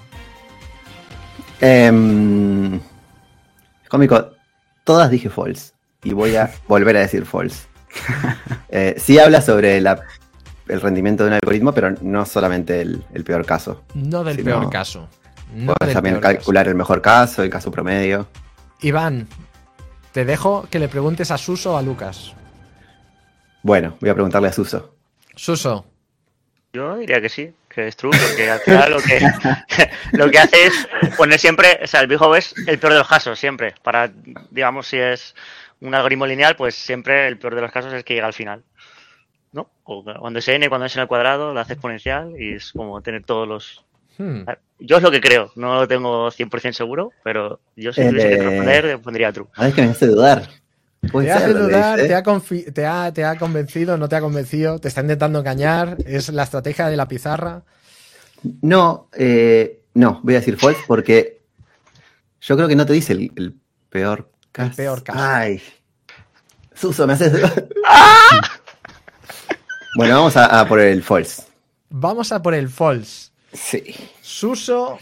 Eh, cómico, todas dije false y voy a volver a decir false. eh, sí habla sobre la, el rendimiento de un algoritmo, pero no solamente el, el peor caso. No del sino peor caso. No puedes del también peor calcular caso. el mejor caso, el caso promedio. Iván, te dejo que le preguntes a Suso o a Lucas. Bueno, voy a preguntarle a Suso. Suso. Yo diría que sí, que es true, porque al final lo que, lo que hace es poner siempre, o sea, el big es el peor de los casos, siempre. Para, digamos, si es un algoritmo lineal, pues siempre el peor de los casos es que llega al final, ¿no? O cuando es n, cuando es n al cuadrado, lo hace exponencial y es como tener todos los... Hmm. Yo es lo que creo, no lo tengo cien por ciento seguro, pero yo si tuviese Eh, que responder, pondría true. A ver, que me hace dudar. Puede Te hace ser, dudar, ¿eh? te ha, confi- te, ha, te ha convencido, no te ha convencido, te está intentando engañar, es la estrategia de la pizarra. No, eh, no, voy a decir false porque yo creo que no te dice el, el peor caso. El peor caso. Ay. Suso, me haces... Bueno, vamos a, a por el false. Vamos a por el false. Sí. Suso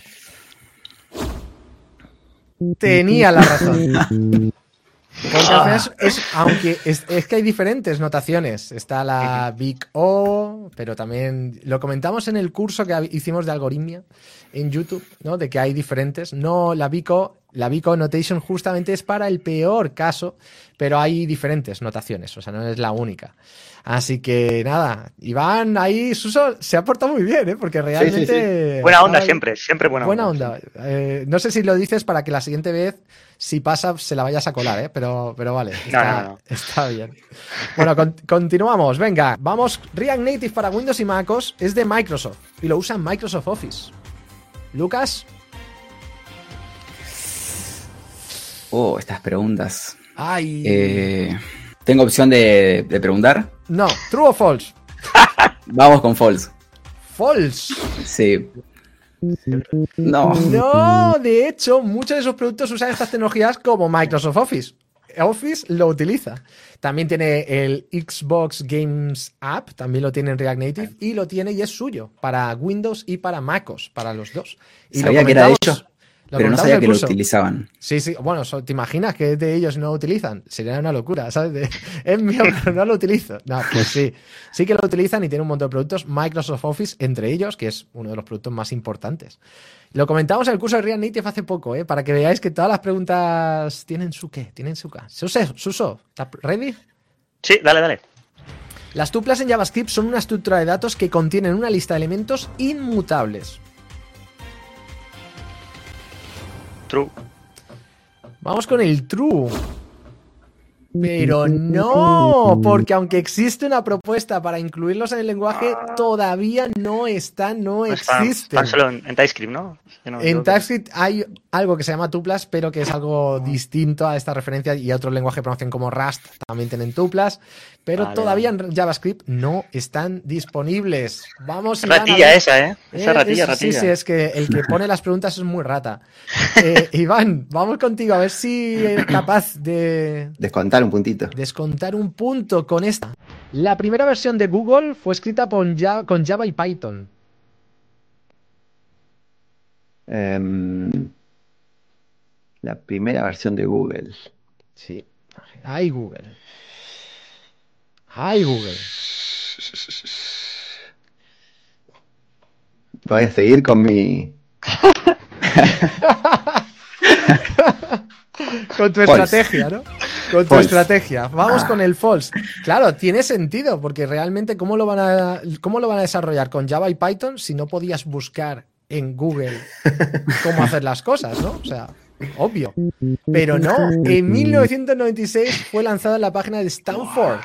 tenía la razón. Porque al final es, es- aunque es, es que hay diferentes notaciones. Está la Big O, pero también lo comentamos en el curso que hicimos de algoritmia en YouTube, ¿no? De que hay diferentes. No, la Big O, la Big O notation justamente es para el peor caso, pero hay diferentes notaciones, o sea, no es la única. Así que nada, Iván ahí, Suso se ha portado muy bien, ¿eh? Porque realmente... Buena onda Ay, siempre, siempre buena, Buena onda. onda. Eh, no sé si lo dices para que la siguiente vez, si pasa, se la vayas a colar, ¿eh? Pero, pero vale, está, no, no. está bien. Bueno, con- continuamos. Venga, vamos. React Native para Windows y MacOS es de Microsoft y lo usa en Microsoft Office. Lucas. Oh, estas preguntas. Ay. Eh, ¿Tengo opción de, de preguntar? No, true o false. Vamos con false. False. Sí. No. No, de hecho, muchos de esos productos usan estas tecnologías como Microsoft Office. Office lo utiliza. También tiene el Xbox Games App, también lo tiene en React Native y lo tiene y es suyo para Windows y para MacOS, para los dos. Y Sabía que era de ellos. Lo Pero no comentamos sabía en el que lo curso. utilizaban. Sí, sí. Bueno, so- ¿te imaginas que de ellos no lo utilizan? Sería una locura, ¿sabes? De- es mío, pero no lo utilizo. No, pues sí. Sí que lo utilizan y tienen un montón de productos. Microsoft Office, entre ellos, que es uno de los productos más importantes. Lo comentamos en el curso de React Native hace poco, ¿eh? Para que veáis que todas las preguntas tienen su qué, tienen su qué. Suso, Suso, ¿estás ready? Sí, dale, dale. Las tuplas en JavaScript son una estructura de datos que contienen una lista de elementos inmutables. True. Vamos con el true. Pero no, porque aunque existe una propuesta para incluirlos en el lenguaje, todavía no están, no No están, existen. están solo en, en TypeScript, ¿no? Que no- En no- TypeScript hay algo que se llama tuplas, pero que es algo distinto a esta referencia, y otros lenguajes de programación como Rust también tienen tuplas, pero Vale, todavía vale. en JavaScript no están disponibles. Vamos, Es Iván, a ratilla ver. esa, ¿eh? Esa Eh, ratilla, es- ratilla. Sí, sí, es que el que pone las preguntas es muy rata. Eh, Iván, vamos contigo a ver si eres capaz de Descontar un puntito. descontar un punto con esta. La primera versión de Google fue escrita con Java, con Java y Python. Em, la primera versión de Google. Sí. Ay, Google. Ay, Google. Voy a seguir con mi. Con tu False. estrategia, ¿no? Con tu False. estrategia. Vamos con el false. Claro, tiene sentido, porque realmente, ¿cómo lo van a, cómo lo van a desarrollar con Java y Python si no podías buscar en Google cómo hacer las cosas, ¿no? O sea, obvio. Pero no, en mil novecientos noventa y seis fue lanzada en la página de Stanford.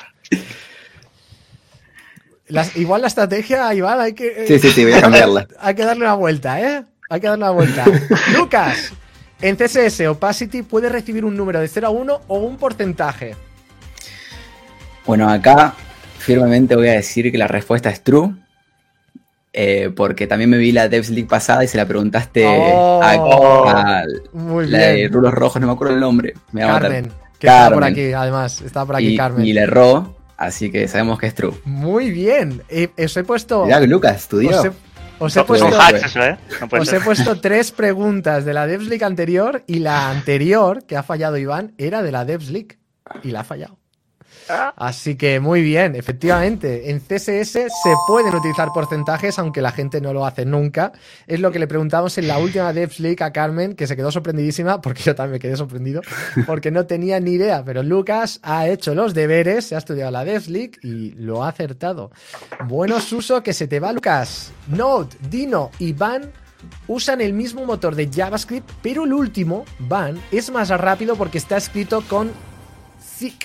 Las- igual la estrategia, Iván, hay que, Sí, sí, sí, voy a cambiarla. hay que darle una vuelta, ¿eh? Hay que darle una vuelta. Lucas, en C S S Opacity puedes recibir un número de cero a uno o un porcentaje. Bueno, acá firmemente voy a decir que la respuesta es true. eh, porque también me vi la Devs League pasada y se la preguntaste Oh, a, a Muy la de bien. rulos rojos, no me acuerdo el nombre. Me va a matar. Carmen, que está por Carmen. aquí, además. Está por aquí y, Carmen. y le erró, así que sabemos que es true. Muy bien. Eh, os he puesto. Mirá, Lucas estudió. Os he, os he Son puesto. son hacks eso, ¿eh? No puede Os he ser. puesto tres preguntas de la Devs League anterior, y la anterior que ha fallado Iván era de la Devs League y la ha fallado. Así que muy bien, efectivamente, en C S S se pueden utilizar porcentajes, aunque la gente no lo hace nunca. Es lo que le preguntamos en la última Devs League a Carmen, que se quedó sorprendidísima, porque yo también me quedé sorprendido, porque no tenía ni idea. Pero Lucas ha hecho los deberes, se ha estudiado la Devs League y lo ha acertado. Bueno, Suso, que se te va, Lucas. Node, Dino y Van usan el mismo motor de JavaScript, pero el último, Van, es más rápido porque está escrito con Thick.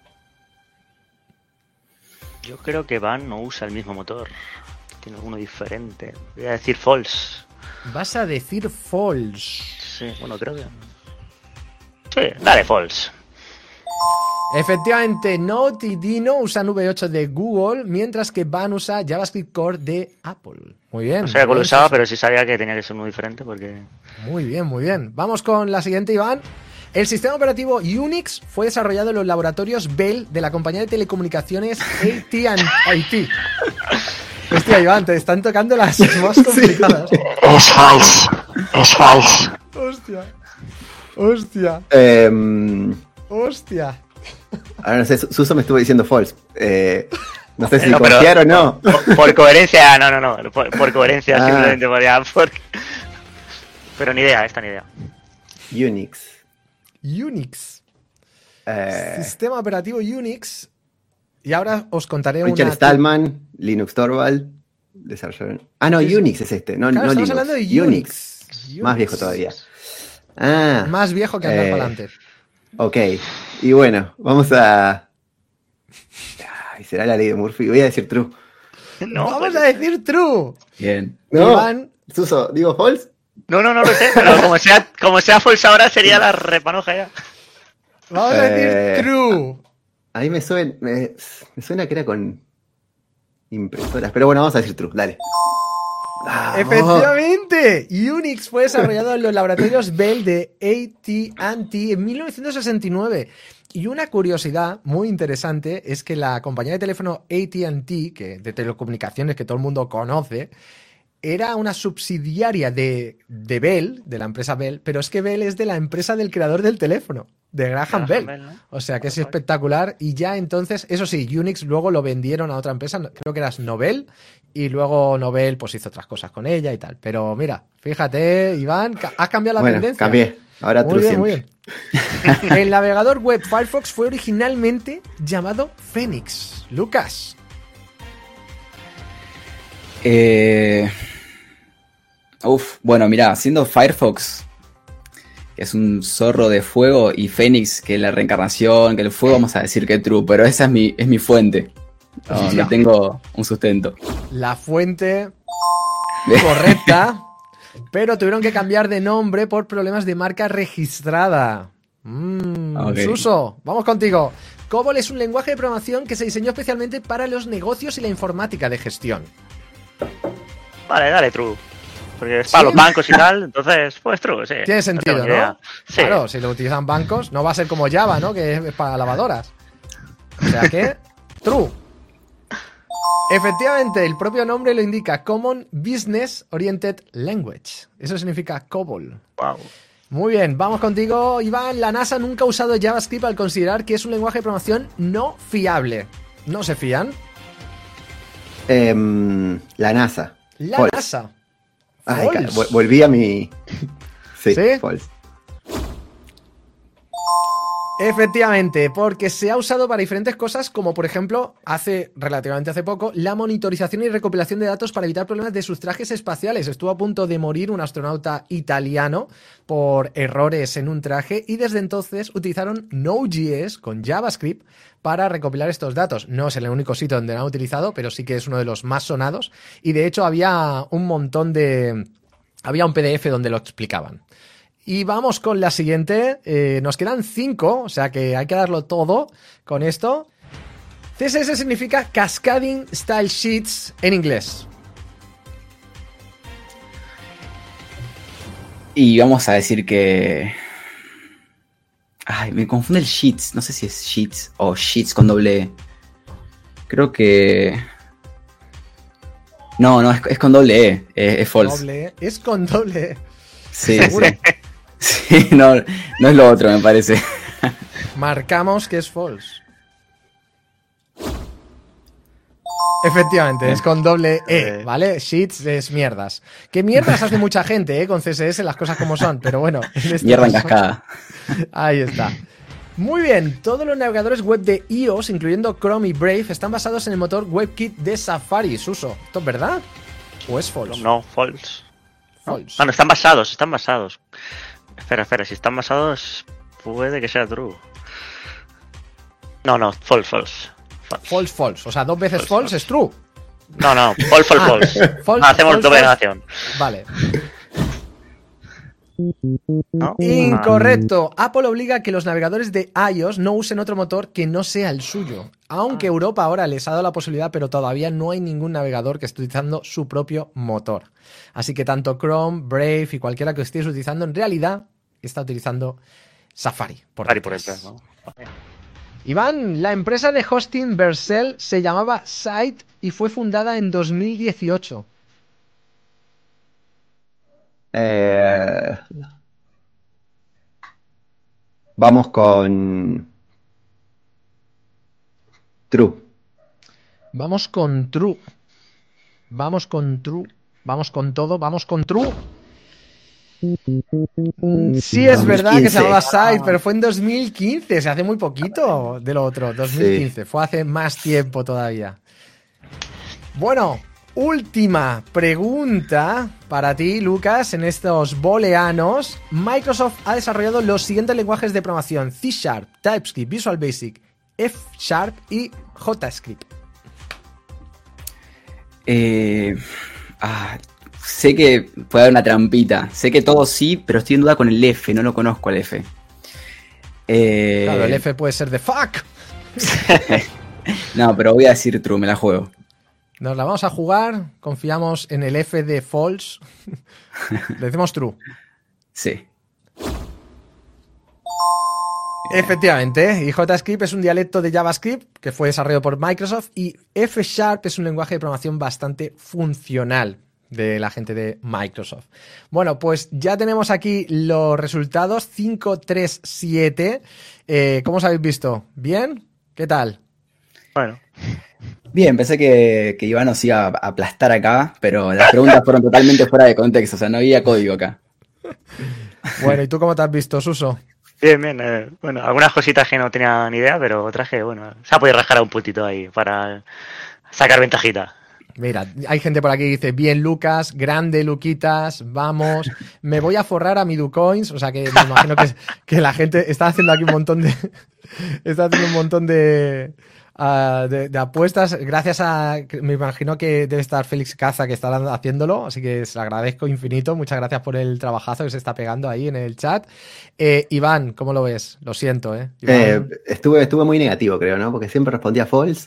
Yo creo que Van no usa el mismo motor. Tiene uno diferente. Voy a decir false. Vas a decir false. Sí, bueno, creo que. Sí, dale false. Efectivamente, Node y Dino usan V ocho de Google, mientras que Van usa JavaScript Core de Apple. Muy bien. No sabía muy cuál bien, usaba, Suso. pero sí sabía que tenía que ser uno diferente porque. Muy bien, muy bien. Vamos con la siguiente, Iván. El sistema operativo Unix fue desarrollado en los laboratorios Bell de la compañía de telecomunicaciones A T and T. Hostia, Iván, te están tocando las más complicadas. Es false. Es false. Hostia. Hostia. Em, Hostia. ahora no sé, Su- Suso me estuvo diciendo false. Eh, no sé si No, pero- confiar o no. Por, por coherencia, no, no, no. Por, por coherencia, Ah. simplemente por ya. por- Pero ni idea, esta ni idea. Unix. Unix. Eh, Sistema operativo Unix. Y ahora os contaré Richard una... Stallman, Linux Torvald, desarrollador. Ah, no, Sí, sí. Unix es este, no, Claro, no estamos Linux. hablando de Unix. Más Unix. viejo todavía. Ah, Más viejo que andar Eh, para adelante. ok. Y bueno, vamos a. Ay, será la ley de Murphy. Voy a decir true. No, Vamos pues- a decir true. Bien. No, Iván, Suso, digo false. no, no, no lo sé, pero como sea, como sea false ahora sería la repanoja ya. vamos a decir Eh, true. A mí me suena, me, me suena que era con impresoras. Pero bueno, vamos a decir true, dale. Vamos. Efectivamente, Unix fue desarrollado en los laboratorios Bell de A T and T en mil novecientos sesenta y nueve. Y una curiosidad muy interesante es que la compañía de teléfono A T and T, que de telecomunicaciones que todo el mundo conoce, era una subsidiaria de, de Bell, de la empresa Bell, pero es que Bell es de la empresa del creador del teléfono, de Graham, Graham Bell. Bell, ¿no? O sea que es espectacular. Y ya entonces, eso sí, Unix luego lo vendieron a otra empresa, creo que era Novell, y luego Novell pues hizo otras cosas con ella y tal. Pero mira, fíjate, Iván, has cambiado la bueno, tendencia. Cambié. Ahora muy tú bien, siempre. Muy bien. El navegador web Firefox fue originalmente llamado Phoenix. Lucas. Eh... Uf, bueno, mira, siendo Firefox, que es un zorro de fuego, y Phoenix, que es la reencarnación, que el fuego, vamos a decir que true, pero esa es mi, es mi fuente. No, no tengo un sustento. La fuente correcta, pero tuvieron que cambiar de nombre por problemas de marca registrada. Mm, okay. Suso, vamos contigo. COBOL es un lenguaje de programación que se diseñó especialmente para los negocios y la informática de gestión. Vale, dale, true. Porque es para ¿sí? los bancos y tal, entonces, pues true, sí. Tiene sentido, ¿no? ¿no? Sí. Claro, si lo utilizan bancos, no va a ser como Java, ¿no? Que es para lavadoras. O sea que, true. Efectivamente, el propio nombre lo indica, Common Business Oriented Language. Eso significa COBOL. Wow. Muy bien, vamos contigo, Iván. La NASA nunca ha usado JavaScript al considerar que es un lenguaje de programación no fiable. ¿No se fían? Eh, la NASA. La false. NASA. Ay, cara, volví a mi... Sí, ¿sí? False. Efectivamente, porque se ha usado para diferentes cosas, como por ejemplo, hace relativamente hace poco, la monitorización y recopilación de datos para evitar problemas de sus trajes espaciales. Estuvo a punto de morir un astronauta italiano por errores en un traje y desde entonces utilizaron Node.js con JavaScript para recopilar estos datos. No es el único sitio donde lo han utilizado, pero sí que es uno de los más sonados y de hecho había un montón de... había un P D F donde lo explicaban. Y vamos con la siguiente. Eh, nos quedan cinco, o sea que hay que darlo todo con esto. C S S significa Cascading Style Sheets en inglés. Y vamos a decir que... Ay, me confunde el sheets. No sé si es sheets o sheets con doble E. Creo que... No, no, es, es con doble E. Es, es false. Doble E. Es con doble E. Sí, ¿seguro? Sí. Sí, no, no es lo otro, me parece. Marcamos que es false. Efectivamente, es con doble E, ¿vale? Sheets es mierdas. Que mierdas hace mucha gente, ¿eh? Con C S S, las cosas como son, pero bueno. En este Mierda en caso, cascada. Ahí está. Muy bien, todos los navegadores web de iOS, incluyendo Chrome y Brave, están basados en el motor WebKit de Safari, Suso. ¿Esto es verdad? ¿O es false? No, false. False. Ah, no, están basados, están basados. Espera, espera, si están basados, puede que sea true. No, no, false, false. False, false. false. O sea, dos veces false, false, false es true. No, no, false, false, false. Ah, false no, hacemos false, doble false. negación. Vale. ¿No? Incorrecto. Apple obliga a que los navegadores de iOS no usen otro motor que no sea el suyo. Aunque Europa ahora les ha dado la posibilidad, pero todavía no hay ningún navegador que esté utilizando su propio motor. Así que tanto Chrome, Brave y cualquiera que estéis utilizando, en realidad está utilizando Safari. Por Safari por detrás, ¿no? Vale. Iván, la empresa de hosting Vercel se llamaba Site y fue fundada en dos mil dieciocho. Eh, vamos con True. Vamos con True. Vamos con True. Vamos con todo. Vamos con True. Sí, es verdad que se llamaba Site, pero fue en dos mil quince. Se hace muy poquito de lo otro. dos mil quince. Sí. Fue hace más tiempo todavía. Bueno. Última pregunta para ti, Lucas, en estos booleanos. Microsoft ha desarrollado los siguientes lenguajes de programación: C Sharp, TypeScript, Visual Basic, F Sharp y JavaScript. Eh, ah, sé que puede haber una trampita. Sé que todos sí, pero estoy en duda con el F. No lo conozco al F. Eh... Claro, el F puede ser de fuck. No, pero voy a decir true, me la juego. Nos la vamos a jugar, confiamos en el F de false. Le decimos true. Sí. Efectivamente, y JavaScript es un dialecto de JavaScript que fue desarrollado por Microsoft y F Sharp es un lenguaje de programación bastante funcional. de la gente de Microsoft. Bueno, pues ya tenemos aquí los resultados, cinco tres siete. Eh, ¿Cómo os habéis visto? ¿Bien? ¿Qué tal? Bueno. Bien, pensé que, que Iván nos iba a aplastar acá, pero las preguntas fueron totalmente fuera de contexto, o sea, no había código acá. Bueno, ¿y tú cómo te has visto, Suso? Bien, bien. Eh, bueno, algunas cositas que no tenía ni idea, pero otras que, bueno, se ha podido rascar un puntito ahí para sacar ventajita. Mira, hay gente por aquí que dice, bien Lucas, grande Luquitas, vamos, me voy a forrar a mi Ducoins, o sea que me imagino que, que la gente está haciendo aquí un montón de, está haciendo un montón de, uh, de, de apuestas, gracias a, me imagino que debe estar Félix Caza que está haciéndolo, así que se lo agradezco infinito, muchas gracias por el trabajazo que se está pegando ahí en el chat. Eh, Iván, ¿cómo lo ves? Lo siento, ¿eh? Iván... eh estuve, estuve muy negativo, creo, ¿no? Porque siempre respondía false,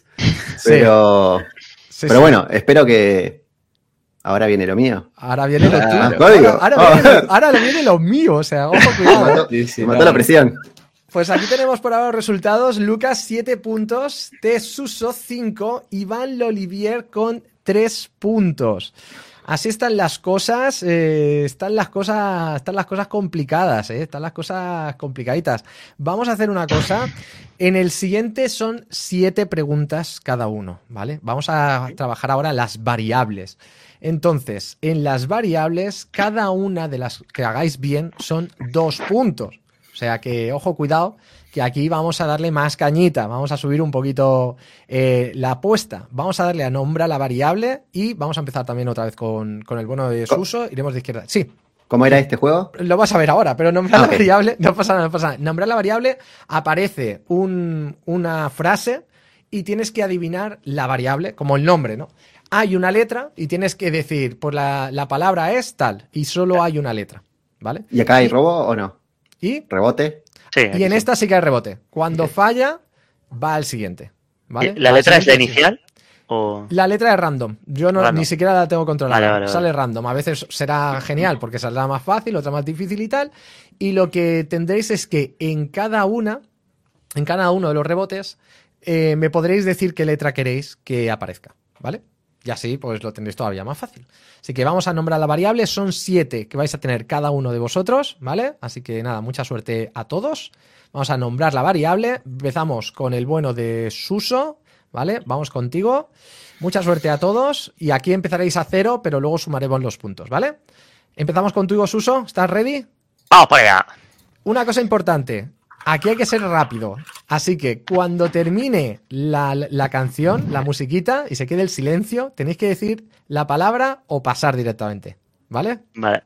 pero... Sí. Sí, Pero sí. bueno, espero que ahora viene lo mío. Ahora viene lo ah, tuyo. Ahora, ahora, oh. viene, ahora viene lo mío, o sea, ojo, cuidado. Me mató, sí, sí, me mató la presión. Pues aquí tenemos por ahora los resultados. Lucas, siete puntos. Tesuso, cinco. Iván Lolivier con tres puntos. Así están las cosas, eh, están las cosas, están las cosas complicadas, eh, están las cosas complicaditas. Vamos a hacer una cosa. En el siguiente son siete preguntas cada uno, ¿vale? Vamos a trabajar ahora las variables. Entonces, en las variables, cada una de las que hagáis bien son dos puntos. O sea que, ojo, cuidado, que aquí vamos a darle más cañita, vamos a subir un poquito eh, la apuesta, vamos a darle a nombre a la variable y vamos a empezar también otra vez con, con el bono de Suso, iremos de izquierda. Sí. ¿Cómo era este juego? Lo vas a ver ahora, pero nombrar okay. la variable, no pasa nada, no pasa nada. Nombrar la variable, aparece un, una frase y tienes que adivinar la variable, como el nombre, ¿no? Hay una letra y tienes que decir, pues la, la palabra es tal, y solo hay una letra, ¿vale? ¿Y acá hay y, robo o no? ¿Y? ¿Rebote? Sí, y en sí. esta sí que hay rebote. Cuando okay. falla, va al siguiente, ¿vale? ¿La va letra es la inicial? O... La letra es random. Yo no, random. ni siquiera la tengo controlada. Vale, vale, Sale vale. random. A veces será genial porque saldrá más fácil, otra más difícil y tal. Y lo que tendréis es que en cada una, en cada uno de los rebotes, eh, me podréis decir qué letra queréis que aparezca, ¿vale? Y así pues lo tendréis todavía más fácil. Así que vamos a nombrar la variable. Son siete que vais a tener cada uno de vosotros, ¿vale? Así que nada, mucha suerte a todos. Vamos a nombrar la variable. Empezamos con el bueno de Suso, ¿vale? Vamos contigo. Mucha suerte a todos. Y aquí empezaréis a cero, pero luego sumaremos los puntos, ¿vale? Empezamos contigo, Suso. ¿Estás ready? ¡Vamos para allá! Una cosa importante. Aquí hay que ser rápido. Así que cuando termine la, la canción, la musiquita, y se quede el silencio, tenéis que decir la palabra o pasar directamente, ¿vale? Vale.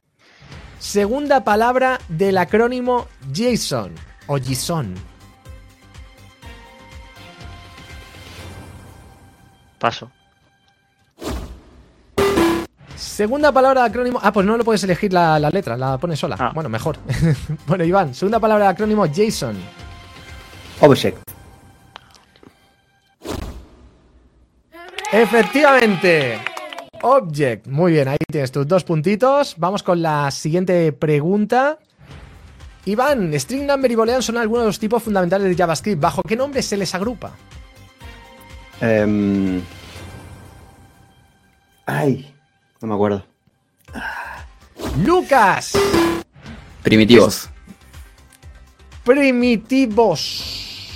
Segunda palabra del acrónimo JSON o JSON. Paso. Segunda palabra de acrónimo... Ah, pues no lo puedes elegir la, la letra, la pones sola. Ah. Bueno, mejor. Bueno, Iván, segunda palabra de acrónimo JSON. Object. Efectivamente. Object. Muy bien, ahí tienes tus dos puntitos. Vamos con la siguiente pregunta. Iván, string number y boolean son algunos de los tipos fundamentales de JavaScript. ¿Bajo qué nombre se les agrupa? Um... Ay... No me acuerdo. Lucas. Primitivos. Primitivos.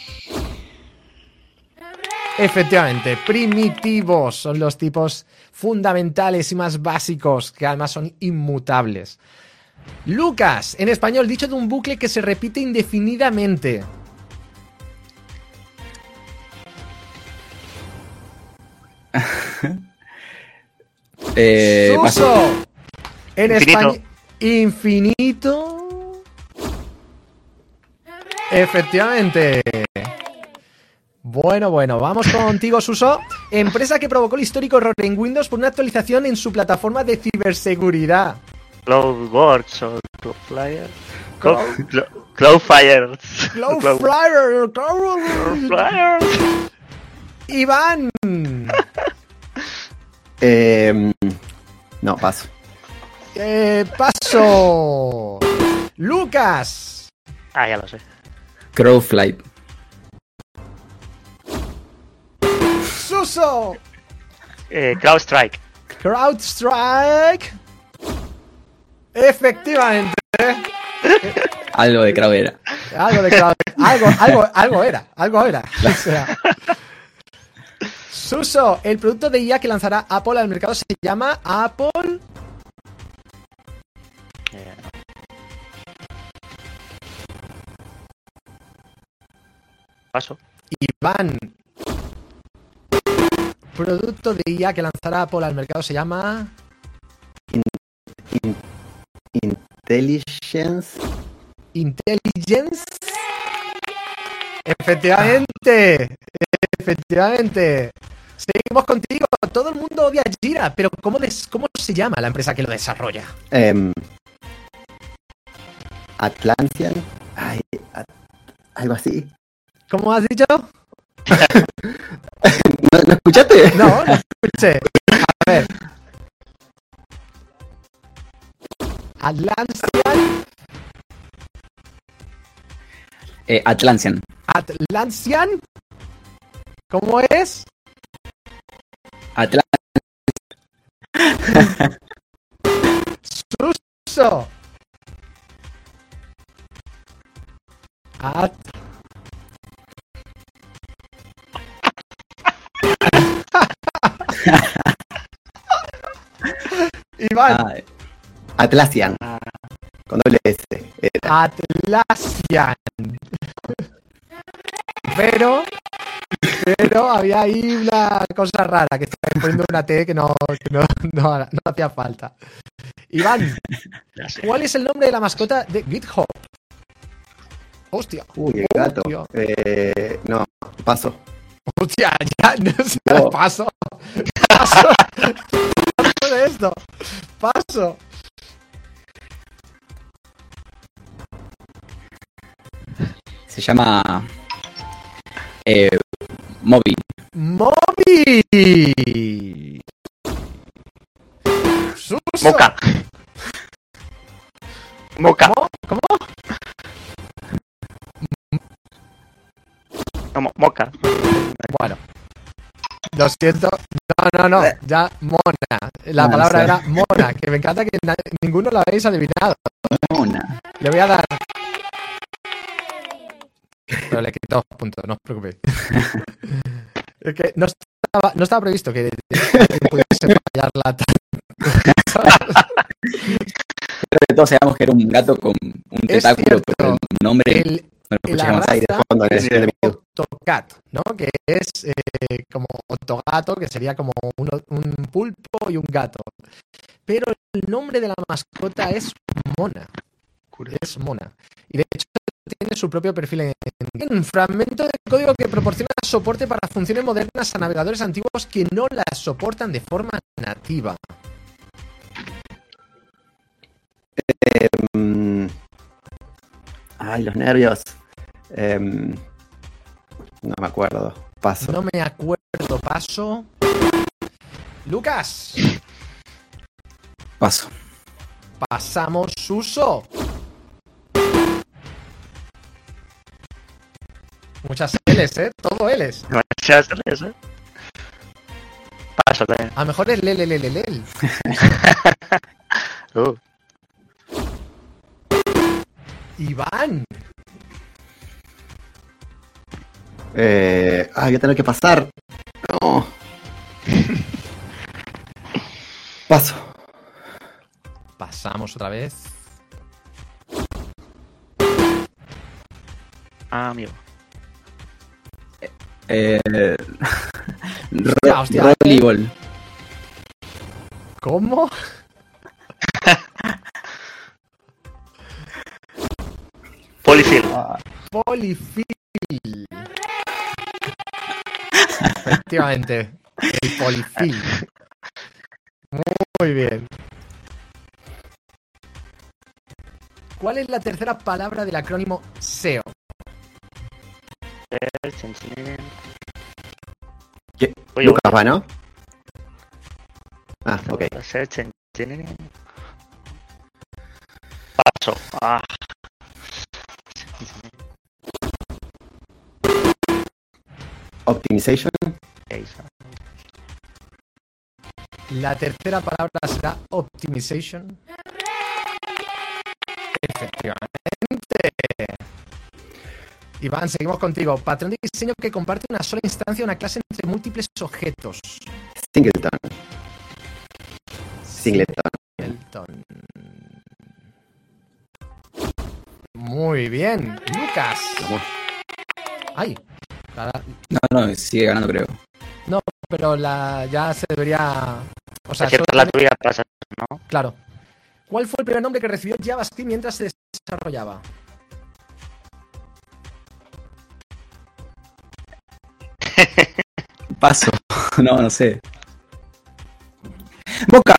Efectivamente, primitivos son los tipos fundamentales y más básicos, que además son inmutables. Lucas, en español, dicho de un bucle que se repite indefinidamente. Eh, Suso. En Infinito. español, infinito. Efectivamente. Bueno, bueno, vamos contigo, Suso. Empresa que provocó el histórico error en Windows por una actualización en su plataforma de ciberseguridad. Cloudworks o Cloudflare. Cloud... Cloudflare. Cloudflare. Cloudflare. Iván. Eh, no, paso. Eh, paso. Lucas. Ah, ya lo sé. Crowflight. Suso. Eh, CrowdStrike. CrowdStrike. Efectivamente. Algo de crowd era. Algo de crowd. Algo, algo, algo era. Algo era. O sea. Suso, el producto de I A que lanzará Apple al mercado se llama Apple. Paso. Iván. Producto de I A que lanzará Apple al mercado se llama In, in, Intelligence. Intelligence. Efectivamente. Efectivamente. Seguimos contigo. Todo el mundo odia Jira, pero ¿cómo, des, cómo se llama la empresa que lo desarrolla? Um, Atlassian. Ay, at, algo así. ¿Cómo has dicho? ¿No, ¿No escuchaste? No, no escuché. A ver. Atlassian. Eh, Atlassian. Atlassian. ¿Cómo es? Atlassian. Suso. At. Iván. Ah, Atlassian. Con doble S. Era. Atlassian. Pero, pero había ahí una cosa rara, que estaba poniendo una T que no, que no, no, no hacía falta. Iván, ¿cuál es el nombre de la mascota de GitHub? Hostia. Uy, el gato. Eh, no, paso. Hostia, ya, no sé, Oh. paso. Paso. Paso de esto. Paso. se llama eh, Moby. ¡Moby! Suso. Moca. Moca. ¿Cómo? ¿Cómo? No, mo- moca. Bueno. Lo siento. No, no, no. Ya, mona. La Ah, palabra sí. era mona, que me encanta que na- ninguno lo habéis adivinado. Mona. Le voy a dar. Pero le quito puntos, no os preocupéis. Es que no estaba, no estaba previsto que, que pudiese fallarla tanto. Creo que todos sabíamos que era un gato con un Es tentáculo, cierto. pero el nombre El, no lo la escuchamos ahí. raza Fondo, en el- es en el video. Autocat, ¿no? Que es eh, como Autogato, que sería como un, un pulpo y un gato. Pero el nombre de la mascota es Mona. Es Mona. Y de hecho tiene su propio perfil en, en un fragmento de código que proporciona soporte para funciones modernas a navegadores antiguos que no las soportan de forma nativa. Mm, ay, los nervios. Em, no me acuerdo. Paso. No me acuerdo, paso. Lucas, Paso. pasamos uso. Muchas L's, ¿eh? Todo L's. Demasiadas L's, ¿eh? Paso también. A lo mejor es Lel, Lel, Lel, Lel. Uh. Iván. Eh, ay, voy a tener que pasar. No. Paso. Pasamos otra vez. Ah, amigo. Eh, Hostia, hostia. Rollerball. ¿Cómo? Polyfill. Polifil. Efectivamente. El polifil. Muy bien. ¿Cuál es la tercera palabra del acrónimo S E O? ¿Qué? Oye, Lucas va, ¿no? Ah, ok. Search engine. Paso. Ah. Optimization. La tercera palabra será optimization. Efectivamente. Iván, seguimos contigo. Patrón de diseño que comparte una sola instancia de una clase entre múltiples objetos. Singleton. Singleton. Singleton. Muy bien. Lucas. Vamos. Ay. La, No, no, sigue ganando, creo. no, pero la, ya se debería... O sea, Aciertas solo- la tuya, pasa, ¿no? Claro. ¿Cuál fue el primer nombre que recibió JavaScript mientras se desarrollaba? Paso. No, no sé. Boca.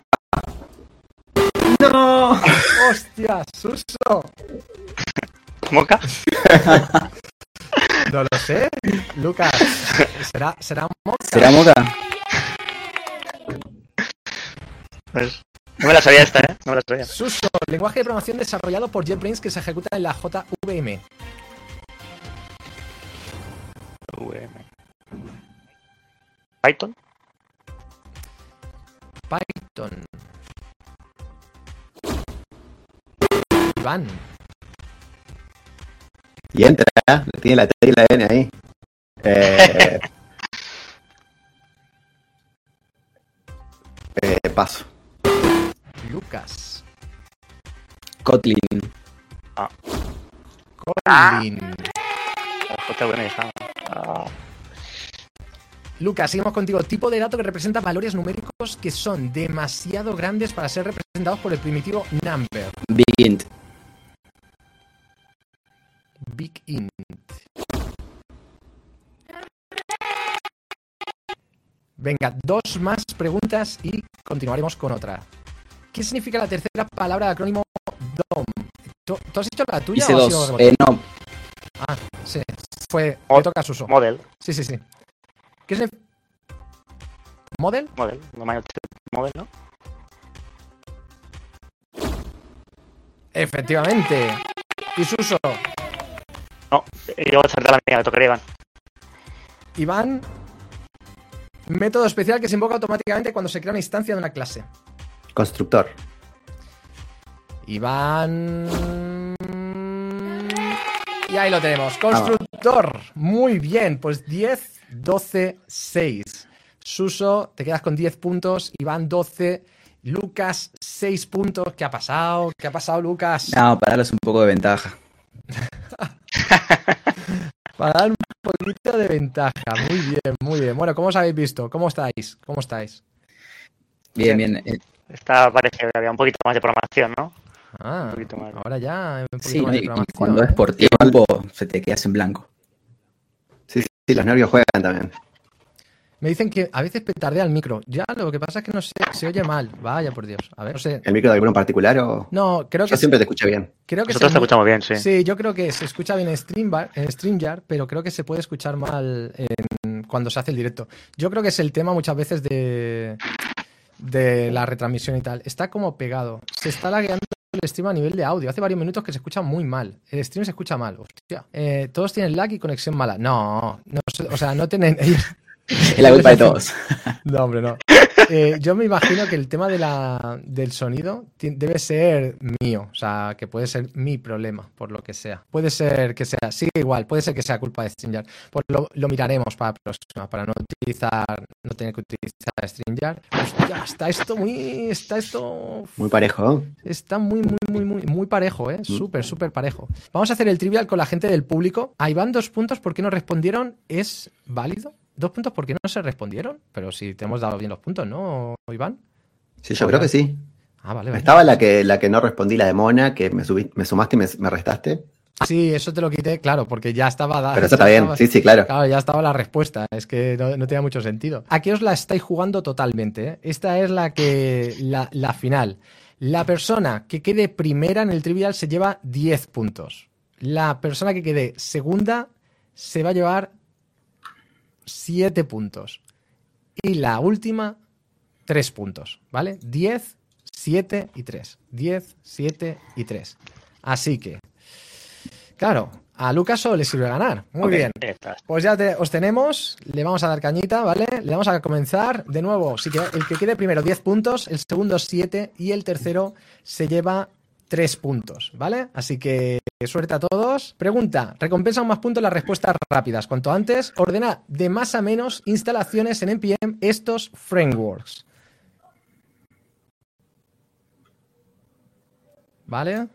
No. ¡Hostia, Suso! ¿Moca? No lo sé. Lucas, ¿será, será Moca? ¿Será Boca? Pues, no me la sabía esta, ¿eh? No me la sabía. Suso, lenguaje de programación desarrollado por JetBrains que se ejecuta en la J V M. U M. ¿Python? Python. Iván. Y entra, tiene la T y la N ahí. Eh, eh, paso. Lucas. Kotlin. Kotlin. La J V M dejaba. Ah. Lucas, seguimos contigo. Tipo de dato que representa valores numéricos que son demasiado grandes para ser representados por el primitivo number. Big Int. Big int. Venga, dos más preguntas y continuaremos con otra. ¿Qué significa la tercera palabra del acrónimo D O M? ¿Tú, tú has hecho la tuya Hice o ha dos. sido rebote? Eh, no, Ah, sí. Fue. Mod- Me toca a Suso. Model. Sí, sí, sí. ¿Qué significa? ¿Model? Model. No me model, ¿no? Efectivamente. Y Suso. No, yo voy a saltar la mía, me tocaría Iván. Iván. Método especial que se invoca automáticamente cuando se crea una instancia de una clase. Constructor. Iván. Y ahí lo tenemos. Constructor. Muy bien. Pues diez, doce, seis. Suso, te quedas con diez puntos. Iván, doce. Lucas, seis puntos. ¿Qué ha pasado? ¿Qué ha pasado, Lucas? no, para darles un poco de ventaja. Para dar un poquito de ventaja. Muy bien, muy bien. Bueno, ¿cómo os habéis visto? ¿Cómo estáis? ¿Cómo estáis? Bien, bien. Eh, Esta parece que había un poquito más de programación, ¿no? Ah, Un poquito más. ahora ya un poquito sí, más de y- y programación, cuando ¿eh? es por tiempo, se te quedas en blanco. Sí, sí, sí, los nervios juegan también. Me dicen que a veces petardea el micro. Ya, lo que pasa es que no sé, se oye mal. Vaya por Dios. A ver, no sé. ¿El micro de alguno en particular o...? No, creo Yo que siempre te escucho bien. creo que Nosotros se- te escuchamos bien, sí. Sí, yo creo que se escucha bien en StreamYard, en StreamYard, pero creo que se puede escuchar mal en- cuando se hace el directo. Yo creo que es el tema muchas veces de, de la retransmisión y tal. Está como pegado. Se está lagueando el stream a nivel de audio. Hace varios minutos que se escucha muy mal. El stream se escucha mal. Hostia. Eh, todos tienen lag y conexión mala. No, no sé, o sea, no tienen... Es la culpa de todos. No, hombre, no. Eh, yo me imagino que el tema de la, del sonido ti- debe ser mío, o sea, que puede ser mi problema, por lo que sea. Puede ser que sea, sí, igual, puede ser que sea culpa de StreamYard. Pues lo, lo miraremos para la próxima, para no utilizar, no tener que utilizar StreamYard. Hostia, está esto muy, está esto, Muy parejo. está muy, muy, muy, muy, muy parejo, ¿eh? Súper, súper parejo. Vamos a hacer el trivial con la gente del público. Ahí van dos puntos, ¿por qué no respondieron? ¿Es válido? Dos puntos, ¿por qué no se respondieron? Pero si te hemos dado bien los puntos, ¿no, Iván? Sí, yo creo que sí. Ah, vale, vale. Estaba la que, la que no respondí, la de Mona, que me, subí, me sumaste y me, me restaste. Sí, eso te lo quité, claro, porque ya estaba dada. Pero eso está bien, sí, sí, claro. Claro, ya estaba la respuesta, es que no, no tenía mucho sentido. Aquí os la estáis jugando totalmente, ¿eh? Esta es la que la, la final. La persona que quede primera en el trivial se lleva diez puntos. La persona que quede segunda se va a llevar siete puntos. Y la última, tres puntos, ¿vale? diez, siete y tres. diez, siete y tres. Así que, claro, A Lucas solo le sirve ganar. Muy Ok. bien. Pues ya te- os tenemos. Le vamos a dar cañita, ¿vale? Le vamos a comenzar de nuevo. Si que, el que quede primero diez puntos, el segundo siete y el tercero se lleva tres puntos, ¿vale? Así que suerte a todos. Pregunta, recompensa un más puntos las respuestas rápidas. Cuanto antes, ordena de más a menos instalaciones en N P M estos frameworks. ¿Vale?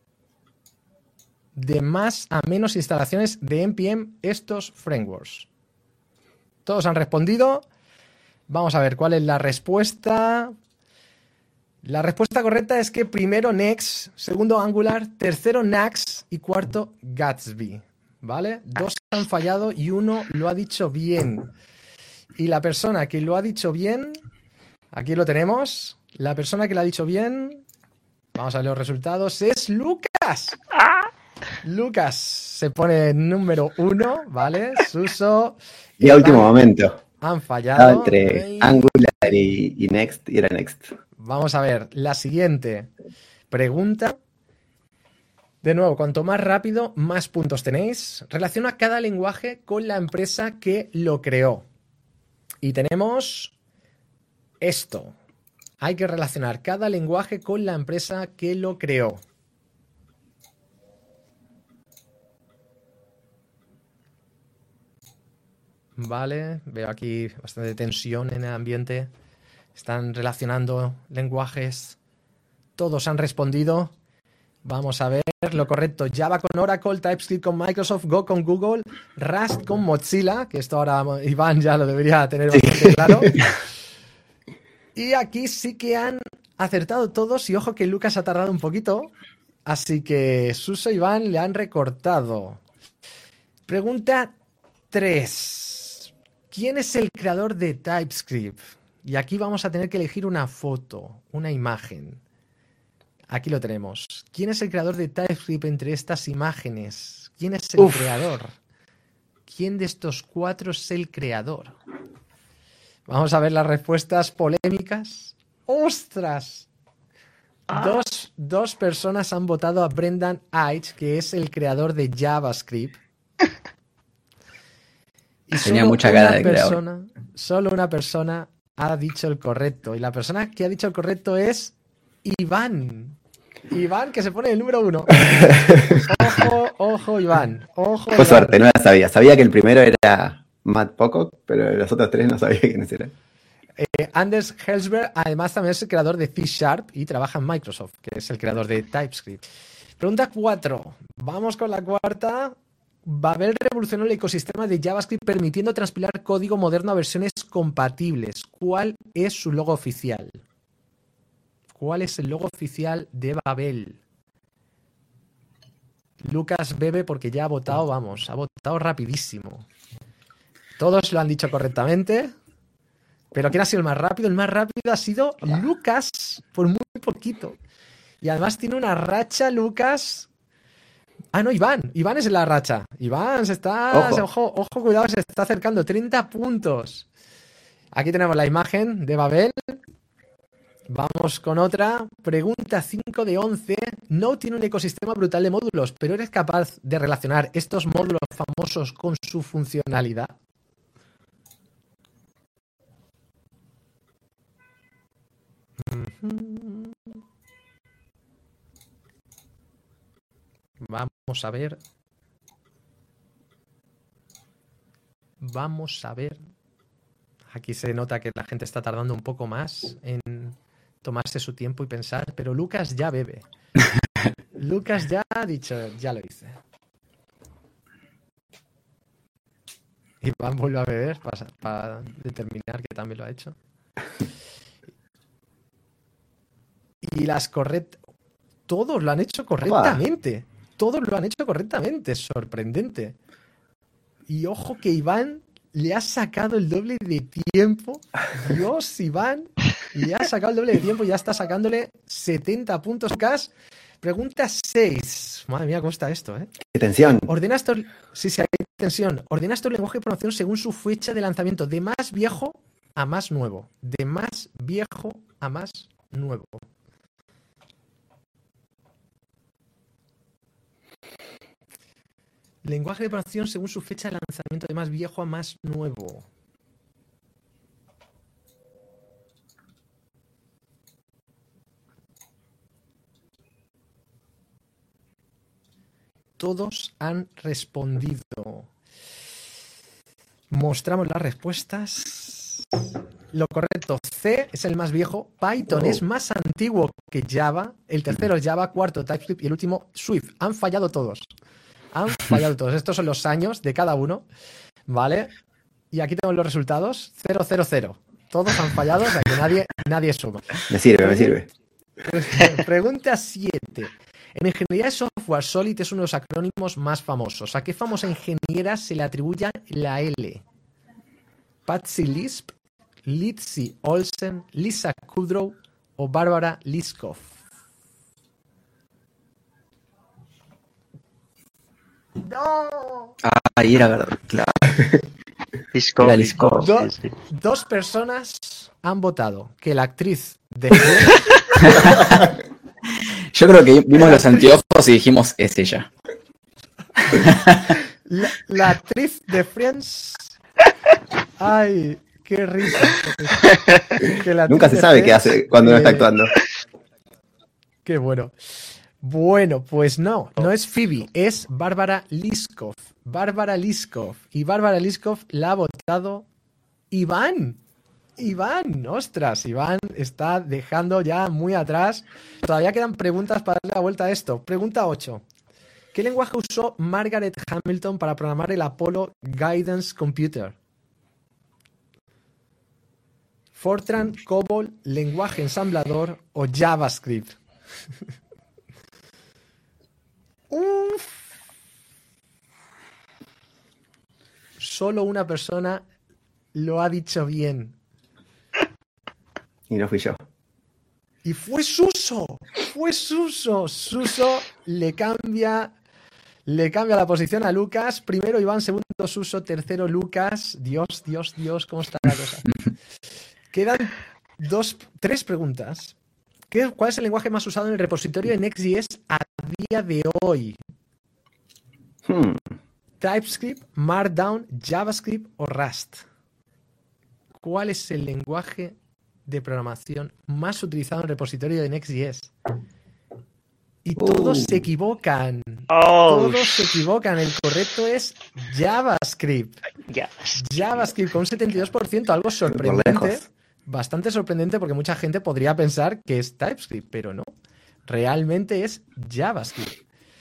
De más a menos instalaciones de N P M estos frameworks. Todos han respondido. Vamos a ver cuál es la respuesta. La respuesta correcta es que primero Next, segundo Angular, tercero Nax y cuarto Gatsby. ¿Vale? Dos han fallado y uno lo ha dicho bien. Y la persona que lo ha dicho bien, aquí lo tenemos. La persona que lo ha dicho bien, vamos a ver los resultados, es Lucas. Lucas se pone número uno, ¿vale? Suso Y a último Iván momento. han Estaba fallado. entre Ay. Angular y, y Next, y era Next. Vamos a ver, la siguiente pregunta. De nuevo, cuanto más rápido, más puntos tenéis. Relaciona cada lenguaje con la empresa que lo creó. Y tenemos esto. Hay que relacionar cada lenguaje con la empresa que lo creó. Vale, veo aquí bastante tensión en el ambiente. Están relacionando lenguajes. Todos han respondido. Vamos a ver lo correcto. Java con Oracle, TypeScript con Microsoft, Go con Google, Rust con Mozilla, que esto ahora Iván ya lo debería tener bastante claro. Y aquí sí que han acertado todos y ojo que Lucas ha tardado un poquito. Así que Suso y Iván le han recortado. Pregunta tres. ¿Quién es el creador de TypeScript? Y aquí vamos a tener que elegir una foto, una imagen. Aquí lo tenemos. ¿Quién es el creador de TypeScript entre estas imágenes? ¿Quién es el Uf. creador? ¿Quién de estos cuatro es el creador? Vamos a ver las respuestas polémicas. ¡Ostras! Dos, dos personas han votado a Brendan Eich, que es el creador de JavaScript. Y Tenía solo mucha una cara de creador. persona, solo una persona ha dicho el correcto. Y la persona que ha dicho el correcto es Iván. Iván, que se pone el número uno. Ojo, ojo, Iván. Ojo, Por Iván. suerte, no la sabía. Sabía que el primero era Matt Pocock, pero los otros tres no sabía quiénes eran. Eh, Anders Helsberg, además, también es el creador de C Sharp y trabaja en Microsoft, que es el creador de TypeScript. Pregunta cuatro. Vamos con la cuarta. Babel revolucionó el ecosistema de JavaScript permitiendo transpilar código moderno a versiones compatibles. ¿Cuál es su logo oficial? ¿Cuál es el logo oficial de Babel? Lucas bebe porque ya ha votado, vamos, ha votado rapidísimo. Todos lo han dicho correctamente. Pero ¿quién ha sido el más rápido? El más rápido ha sido Lucas, por muy poquito. Y además tiene una racha, Lucas. Ah, no, Iván. Iván es la racha. Iván se está... Ojo. Ojo, ojo, cuidado, se está acercando. treinta puntos. Aquí tenemos la imagen de Babel. Vamos con otra. Pregunta cinco de once. Node tiene un ecosistema brutal de módulos, pero ¿eres capaz de relacionar estos módulos famosos con su funcionalidad? Vamos a ver. Vamos a ver. Aquí se nota que la gente está tardando un poco más en tomarse su tiempo y pensar, pero Lucas ya bebe. Lucas ya ha dicho, ya lo hice. Iván vuelve a beber para, para determinar que también lo ha hecho. Y las correctas... Todos lo han hecho correctamente. Todos lo han hecho correctamente. Sorprendente. Y ojo que Iván le ha sacado el doble de tiempo. Dios, Iván le ha sacado el doble de tiempo y ya está sacándole setenta puntos cash. Pregunta seis. Madre mía, cómo está esto, ¿eh? ¡Qué tensión! Ordena estos... Sí, sí, hay tensión. Ordena estos lenguajes de programación según su fecha de lanzamiento. De más viejo a más nuevo. De más viejo a más nuevo. Lenguaje de programación según su fecha de lanzamiento, de más viejo a más nuevo. Todos han respondido. Mostramos las respuestas. Lo correcto, C es el más viejo, Python oh. es más antiguo que Java, el tercero es Java, cuarto TypeScript y el último Swift. Han fallado todos. Han fallado todos. Estos son los años de cada uno, ¿vale? Y aquí tenemos los resultados. cero, cero, cero. Todos han fallado, o sea que nadie, nadie suma. Me sirve, me sirve. Pregunta siete. En ingeniería de software, SOLID es uno de los acrónimos más famosos. ¿A qué famosa ingeniera se le atribuye la L? Patsy Lisp, Litzy Olsen, Lisa Kudrow o Barbara Liskov. ¡No! Ah, ahí era verdad, claro. Liskov. Era Liskov. Do, dos personas han votado que la actriz de... Yo creo que vimos los anteojos y dijimos, es ella. La, la actriz de Friends. Ay, qué risa. Que la Nunca se sabe Friends, qué hace cuando eh, no está actuando. Qué bueno. Bueno, pues no, no es Phoebe, es Bárbara Liskov. Bárbara Liskov. Y Bárbara Liskov la ha votado Iván. Iván, ostras, Iván está dejando ya muy atrás. Todavía quedan preguntas para darle la vuelta a esto. Pregunta ocho. ¿Qué lenguaje usó Margaret Hamilton para programar el Apollo Guidance Computer? Fortran, COBOL, lenguaje ensamblador o JavaScript. Uf. Solo una persona lo ha dicho bien. Y no fui yo. Y fue Suso. Fue Suso. Suso le cambia, le cambia la posición a Lucas. Primero Iván, segundo Suso, tercero Lucas. Dios, Dios, Dios, ¿cómo está la cosa? Quedan dos, tres preguntas. ¿Qué, ¿Cuál es el lenguaje más usado en el repositorio de Next.js a día de hoy? Hmm. TypeScript, Markdown, JavaScript o Rust. ¿Cuál es el lenguaje de programación más utilizado en el repositorio de Next.js? Y todos oh. se equivocan. Oh. Todos se equivocan. El correcto es JavaScript. JavaScript. JavaScript con un setenta y dos por ciento, algo sorprendente. Bastante sorprendente porque mucha gente podría pensar que es TypeScript, pero no. Realmente es JavaScript.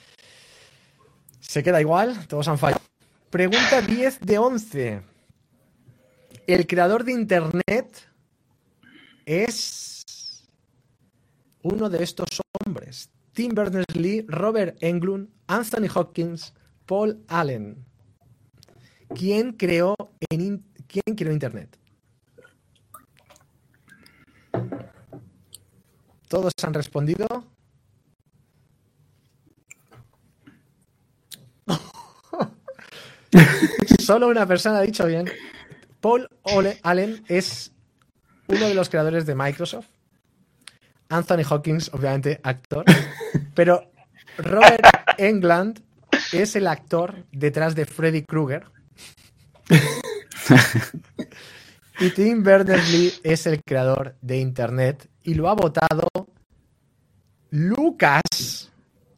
Se queda igual, todos han fallado. Pregunta diez de once. El creador de Internet es uno de estos hombres. Tim Berners-Lee, Robert Englund, Anthony Hopkins, Paul Allen. ¿Quién creó, en, ¿quién creó Internet? ¿Todos han respondido? Solo una persona ha dicho bien. Paul Ole Allen es uno de los creadores de Microsoft. Anthony Hopkins, obviamente, actor. Pero Robert Englund es el actor detrás de Freddy Krueger. Y Tim Berners-Lee es el creador de Internet. Y lo ha votado Lucas.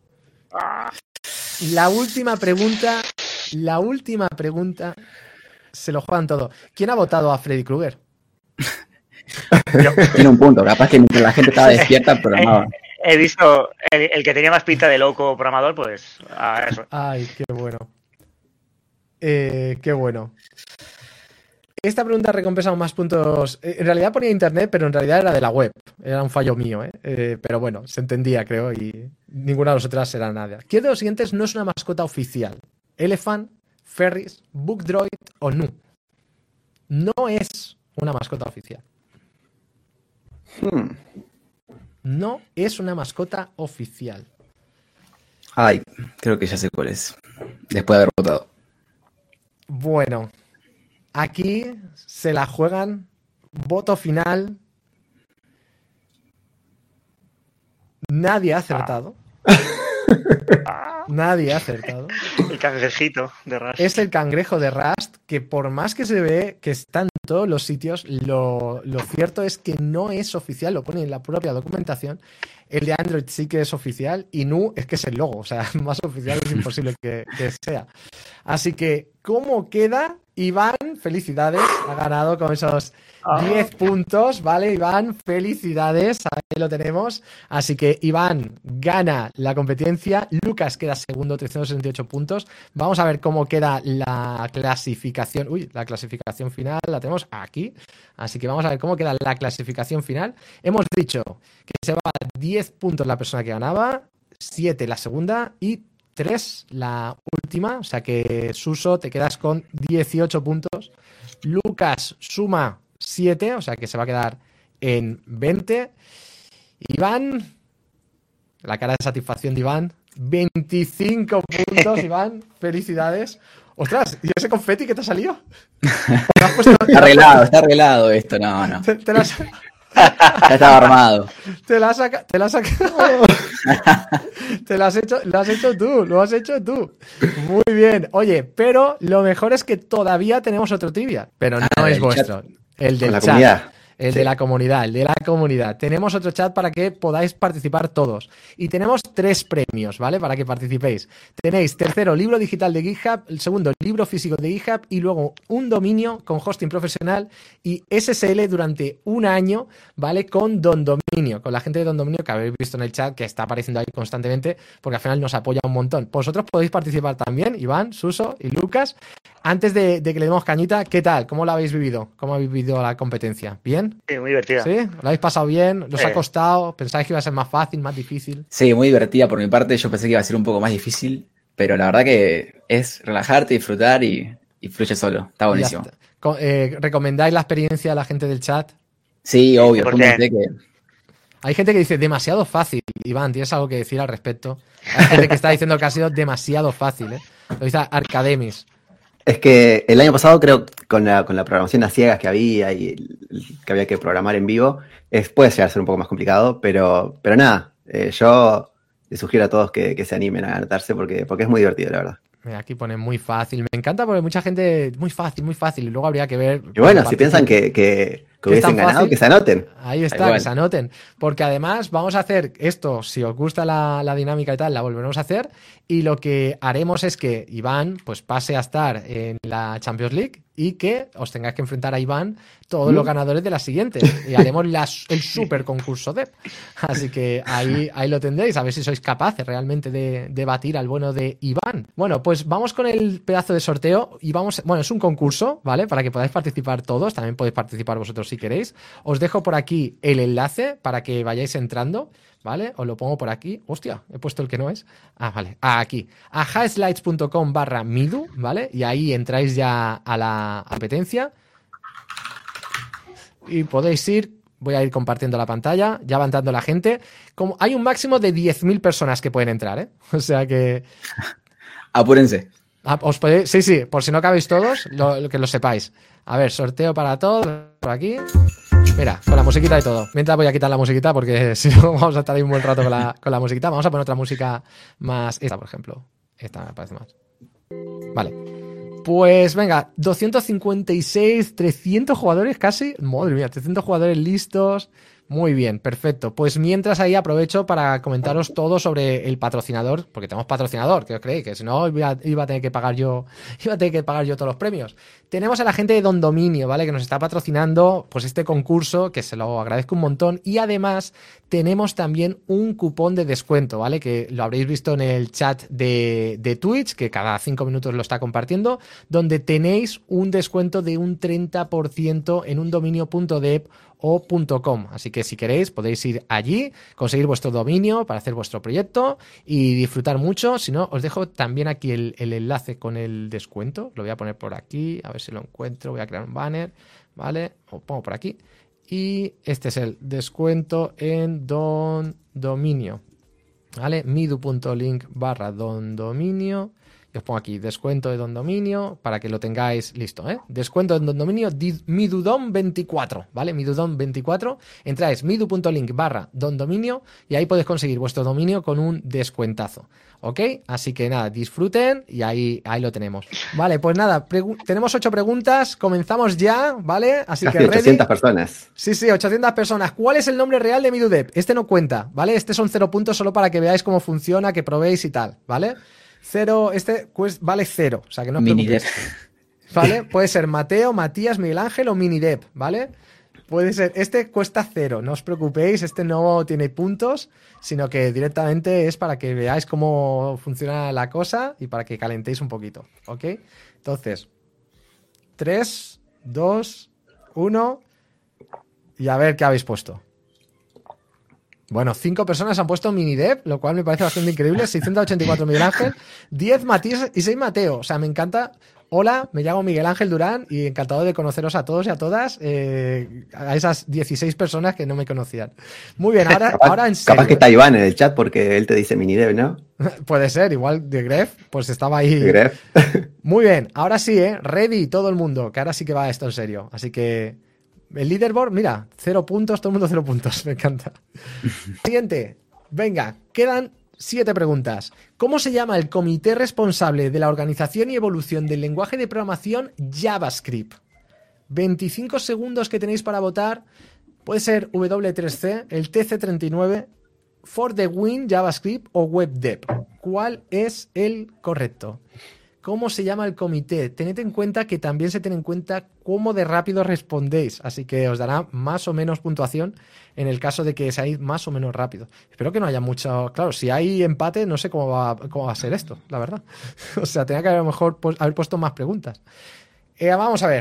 La última pregunta... La última pregunta se lo juegan todo. ¿Quién ha votado a Freddy Krueger? Tiene un punto, capaz que mientras la gente estaba despierta programaba. He visto el, el que tenía más pinta de loco programador, pues a eso. Ay, qué bueno. Eh, qué bueno. Esta pregunta recompensa más puntos. En realidad ponía internet, pero en realidad era de la web. Era un fallo mío, ¿eh? Eh, pero bueno, se entendía, creo, y ninguna de las otras era nada. ¿Quién de los siguientes no es una mascota oficial? Elephant, Ferris, Bookdroid o Nu. No es una mascota oficial. Hmm. No es una mascota oficial. Ay, creo que ya sé cuál es. Después de haber votado. Bueno, aquí se la juegan. Voto final. Nadie ha acertado. Nadie ha acertado. El cangrejito de Rust. Es el cangrejo de Rust, que por más que se ve que está en todos los sitios, lo, lo cierto es que no es oficial, lo pone en la propia documentación. El de Android sí que es oficial y N U es que es el logo, o sea, más oficial es imposible que, que sea. Así que, ¿cómo queda? Iván, felicidades, ha ganado con esos diez puntos, ¿vale, Iván? Felicidades, ahí lo tenemos. Así que Iván gana la competencia, Lucas queda segundo, trescientos sesenta y ocho puntos. Vamos a ver cómo queda la clasificación. Uy, la clasificación final la tenemos aquí. Así que vamos a ver cómo queda la clasificación final. Hemos dicho que se va a diez puntos la persona que ganaba, siete la segunda y tres la última, o sea que Suso te quedas con dieciocho puntos. Lucas suma siete, o sea que se va a quedar en veinte. Iván, la cara de satisfacción de Iván, veinticinco puntos, Iván, felicidades. Ostras, ¿y ese confeti que te ha salido? ¿Te has puesto, está arreglado, está arreglado esto, no, no. Te, te las... Ya estaba armado. Te la has sacado. Te la has sacado. Te lo has hecho, lo has hecho tú, lo has hecho tú. Muy bien. Oye, pero lo mejor es que todavía tenemos otro trivia, pero no ah, es vuestro. Chat. El del la chat. Comunidad. El sí. de la comunidad, el de la comunidad. Tenemos otro chat para que podáis participar todos. Y tenemos tres premios, ¿vale? Para que participéis. Tenéis tercero, libro digital de GitHub, el segundo, libro físico de GitHub y luego un dominio con hosting profesional y S S L durante un año, ¿vale? Con Don Dominio, con la gente de Don Dominio que habéis visto en el chat, que está apareciendo ahí constantemente, porque al final nos apoya un montón. Vosotros podéis participar también, Iván, Suso y Lucas. Antes de, de que le demos cañita, ¿qué tal? ¿Cómo lo habéis vivido? ¿Cómo habéis vivido la competencia? ¿Bien? Sí, muy divertida. ¿Sí? ¿Lo habéis pasado bien? ¿Os sí. ha costado? ¿Pensáis que iba a ser más fácil, más difícil? Sí, muy divertida por mi parte. Yo pensé que iba a ser un poco más difícil, pero la verdad que es relajarte, disfrutar y, y fluye solo. Está buenísimo. Está. Eh, ¿Recomendáis la experiencia a la gente del chat? Sí, obvio. ¿Por qué? Que... Hay gente que dice demasiado fácil. Iván, ¿tienes algo que decir al respecto? Hay gente que está diciendo que ha sido demasiado fácil, ¿eh? Lo dice Arcademis. Es que el año pasado, creo, con la, con la programación a ciegas que había y el, el, que había que programar en vivo, es, puede llegar a ser un poco más complicado, pero, pero nada, eh, yo les sugiero a todos que, que se animen a anotarse porque, porque es muy divertido, la verdad. Aquí pone muy fácil. Me encanta porque mucha gente, muy fácil, muy fácil. Y luego habría que ver... Y bueno, si piensan que, que, que hubiesen ganado, fácil, que se anoten. Ahí está, Igual. que se anoten. Porque además vamos a hacer esto, si os gusta la, la dinámica y tal, la volveremos a hacer. Y lo que haremos es que Iván pues pase a estar en la Champions League y que os tengáis que enfrentar a Iván todos ¿Mm? los ganadores de las siguientes. Y haremos las, el super concurso de... Así que ahí, ahí lo tendréis, a ver si sois capaces realmente de, de batir al bueno de Iván. Bueno, pues vamos con el pedazo de sorteo y vamos... Bueno, es un concurso, ¿vale? Para que podáis participar todos, también podéis participar vosotros si queréis. Os dejo por aquí el enlace para que vayáis entrando, ¿vale? Os lo pongo por aquí. Hostia, he puesto el que no es. Ah, vale. Ah, aquí. ajaslides.com barra midu, ¿vale? Y ahí entráis ya a la competencia. Y podéis ir, voy a ir compartiendo la pantalla, ya va entrando la gente. Como hay un máximo de diez mil personas que pueden entrar, ¿eh? O sea que... Apúrense. Ah, os podéis... Sí, sí, por si no cabéis todos, lo, lo que lo sepáis. A ver, sorteo para todos, por aquí. Mira, con la musiquita y todo. Mientras voy a quitar la musiquita porque si no vamos a estar ahí un buen rato con la, con la musiquita. Vamos a poner otra música más... Esta, por ejemplo. Esta me parece más. Vale. Pues venga, doscientos cincuenta y seis, trescientos jugadores casi. Madre mía, trescientos jugadores listos. Muy bien, perfecto. Pues mientras ahí aprovecho para comentaros todo sobre el patrocinador, porque tenemos patrocinador, ¿qué os creéis? Que si no iba, iba a tener que pagar yo, iba a tener que pagar yo todos los premios. Tenemos a la gente de Don Dominio, ¿vale? Que nos está patrocinando pues este concurso, que se lo agradezco un montón. Y además tenemos también un cupón de descuento, ¿vale? Que lo habréis visto en el chat de, de Twitch, que cada cinco minutos lo está compartiendo, donde tenéis un descuento de un treinta por ciento en un dominio.dev o .com. Así que si queréis podéis ir allí, conseguir vuestro dominio para hacer vuestro proyecto y disfrutar mucho. Si no, os dejo también aquí el, el enlace con el descuento. Lo voy a poner por aquí, a ver si lo encuentro. Voy a crear un banner, ¿vale? Lo pongo por aquí. Y este es el descuento en Don Dominio, ¿vale? midu.link barra Don Dominio. Y os pongo aquí, descuento de Don Dominio, para que lo tengáis listo, ¿eh? Descuento de Don Dominio, Midudon veinticuatro, ¿vale? Midudon veinticuatro. Entráis midu.link barra Don Dominio y ahí podéis conseguir vuestro dominio con un descuentazo, ¿ok? Así que nada, disfruten y ahí, ahí lo tenemos. Vale, pues nada, tenemos ocho preguntas, comenzamos ya, ¿vale? Así Casi que ready. ochocientas personas. Sí, sí, ochocientas personas. ¿Cuál es el nombre real de MiduDev? Este no cuenta, ¿vale? Este son cero puntos solo para que veáis cómo funciona, que probéis y tal, ¿vale? Cero, este pues, vale cero, o sea que no os MiniDev. ¿Vale? Puede ser Mateo, Matías, Miguel Ángel o MiniDev, ¿vale? Puede ser, este cuesta cero, no os preocupéis, este no tiene puntos, sino que directamente es para que veáis cómo funciona la cosa y para que calentéis un poquito, ¿ok? Entonces, tres, dos, uno y a ver qué habéis puesto. Bueno, cinco personas han puesto MiniDev, lo cual me parece bastante increíble. seiscientos ochenta y cuatro Miguel Ángel, diez Matías y seis Mateo. O sea, me encanta. Hola, me llamo Miguel Ángel Durán y encantado de conoceros a todos y a todas, eh, a esas dieciséis personas que no me conocían. Muy bien, ahora, capaz, ahora en serio. Capaz que está Iván en el chat porque él te dice MiniDev, ¿no? Puede ser, igual de Gref, pues estaba ahí. De Gref. Muy bien, ahora sí, ¿eh? Ready todo el mundo, que ahora sí que va esto en serio. Así que el leaderboard, mira, cero puntos, todo el mundo cero puntos, me encanta. Siguiente, venga, quedan siete preguntas. ¿Cómo se llama el comité responsable de la organización y evolución del lenguaje de programación JavaScript? veinticinco segundos que tenéis para votar. Puede ser W tres C, el T C treinta y nueve, For the Win JavaScript o WebDev. ¿Cuál es el correcto? ¿Cómo se llama el comité? Tened en cuenta que también se tiene en cuenta cómo de rápido respondéis, así que os dará más o menos puntuación en el caso de que seáis más o menos rápido. Espero que no haya mucho... Claro, si hay empate, no sé cómo va, cómo va a ser esto, la verdad. O sea, tenía que a lo mejor pues, haber puesto más preguntas. Eh, vamos a ver.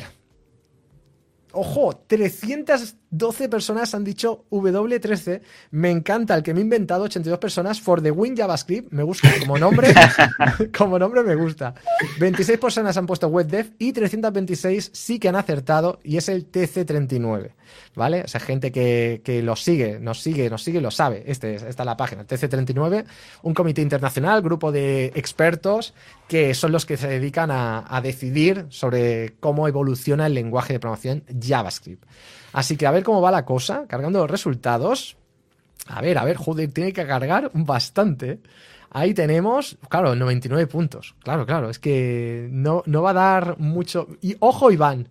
Ojo, trescientas doce personas han dicho W tres C. Me encanta el que me he inventado, ochenta y dos personas. For the Win JavaScript, me gusta como nombre. Como nombre me gusta. veintiséis personas han puesto WebDev y trescientas veintiséis sí que han acertado y es el T C treinta y nueve. ¿Vale? O sea, gente que, que lo sigue, nos sigue, nos sigue y lo sabe. Este, esta es la página, T C treinta y nueve, un comité internacional, grupo de expertos que son los que se dedican a, a decidir sobre cómo evoluciona el lenguaje de programación JavaScript. Así que a ver cómo va la cosa, cargando los resultados. A ver, a ver, joder, tiene que cargar bastante. Ahí tenemos, claro, noventa y nueve puntos. Claro, claro, es que no, no va a dar mucho. Y ojo, Iván.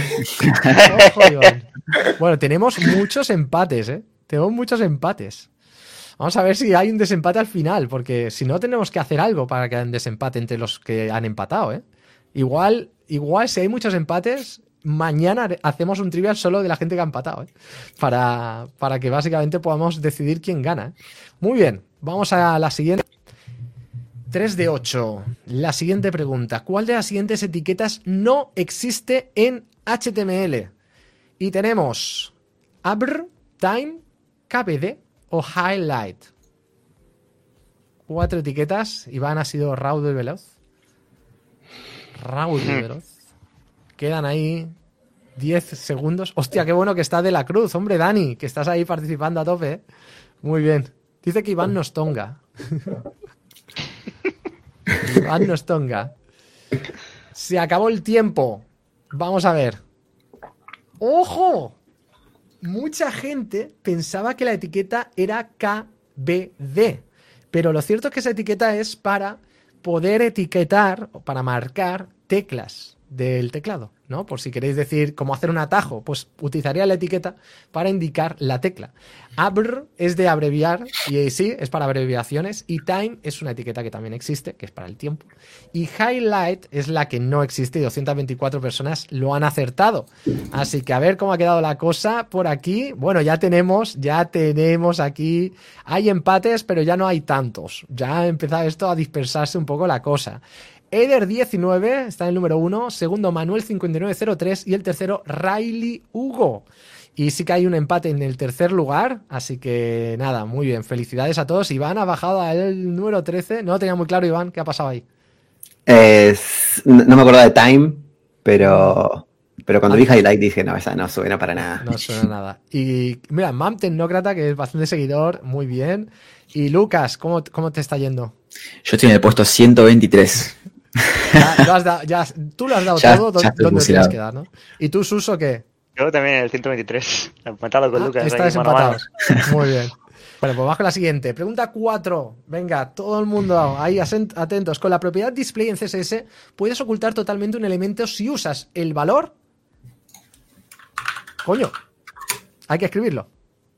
Ojo, Iván. Bueno, tenemos muchos empates, ¿eh? Tenemos muchos empates. Vamos a ver si hay un desempate al final, porque si no tenemos que hacer algo para que haya un desempate entre los que han empatado, ¿eh? Igual, igual si hay muchos empates, mañana hacemos un trivial solo de la gente que ha empatado, ¿eh? Para, para que básicamente podamos decidir quién gana, ¿eh? Muy bien, vamos a la siguiente. tres de ocho. La siguiente pregunta. ¿Cuál de las siguientes etiquetas no existe en H T M L? Y tenemos abr, time, K B D o highlight. Cuatro etiquetas. Iván ha sido raudo y veloz. Raudo y veloz. Quedan ahí diez segundos. Hostia, qué bueno que está De la Cruz. Hombre, Dani, que estás ahí participando a tope, ¿eh? Muy bien. Dice que Iván nos tonga. Iván nos tonga. Se acabó el tiempo. Vamos a ver. ¡Ojo! Mucha gente pensaba que la etiqueta era K B D, pero lo cierto es que esa etiqueta es para poder etiquetar o para marcar teclas del teclado, ¿no? Por si queréis decir cómo hacer un atajo, pues utilizaría la etiqueta para indicar la tecla. Abr es de abreviar, y sí, es para abreviaciones, y time es una etiqueta que también existe, que es para el tiempo. Y highlight es la que no existe y doscientas veinticuatro personas lo han acertado. Así que a ver cómo ha quedado la cosa por aquí. Bueno, ya tenemos, ya tenemos aquí, hay empates, pero ya no hay tantos. Ya ha empezado esto a dispersarse un poco la cosa. Eder diecinueve está en el número uno, segundo Manuel cincuenta y nueve cero tres y el tercero Riley Hugo. Y sí que hay un empate en el tercer lugar, así que nada, muy bien, felicidades a todos. Iván ha bajado al número trece, no lo tenía muy claro, Iván, ¿qué ha pasado ahí? Eh, no, no me acuerdo de Time, pero, pero cuando ah, vi Highlight dije, no, esa no suena para nada. No suena nada. Y mira, Mam Tecnócrata, que es bastante seguidor, muy bien. Y Lucas, ¿cómo, cómo te está yendo? Yo estoy en el puesto ciento veintitrés. Ya, lo has dado, ya, tú lo has dado Ya- todo ya donde estoy tienes fusilado. que dar, ¿no? ¿Y tú, Suso, qué? Yo también el ciento veintitrés. Empatado con Ah, Lucas. estáis ahí, mano a mano. empatados. Muy bien. Bueno, pues vamos con la siguiente. Pregunta cuatro. Venga, todo el mundo ahí asen- atentos. Con la propiedad display en C S S puedes ocultar totalmente un elemento si usas el valor. Coño, hay que escribirlo.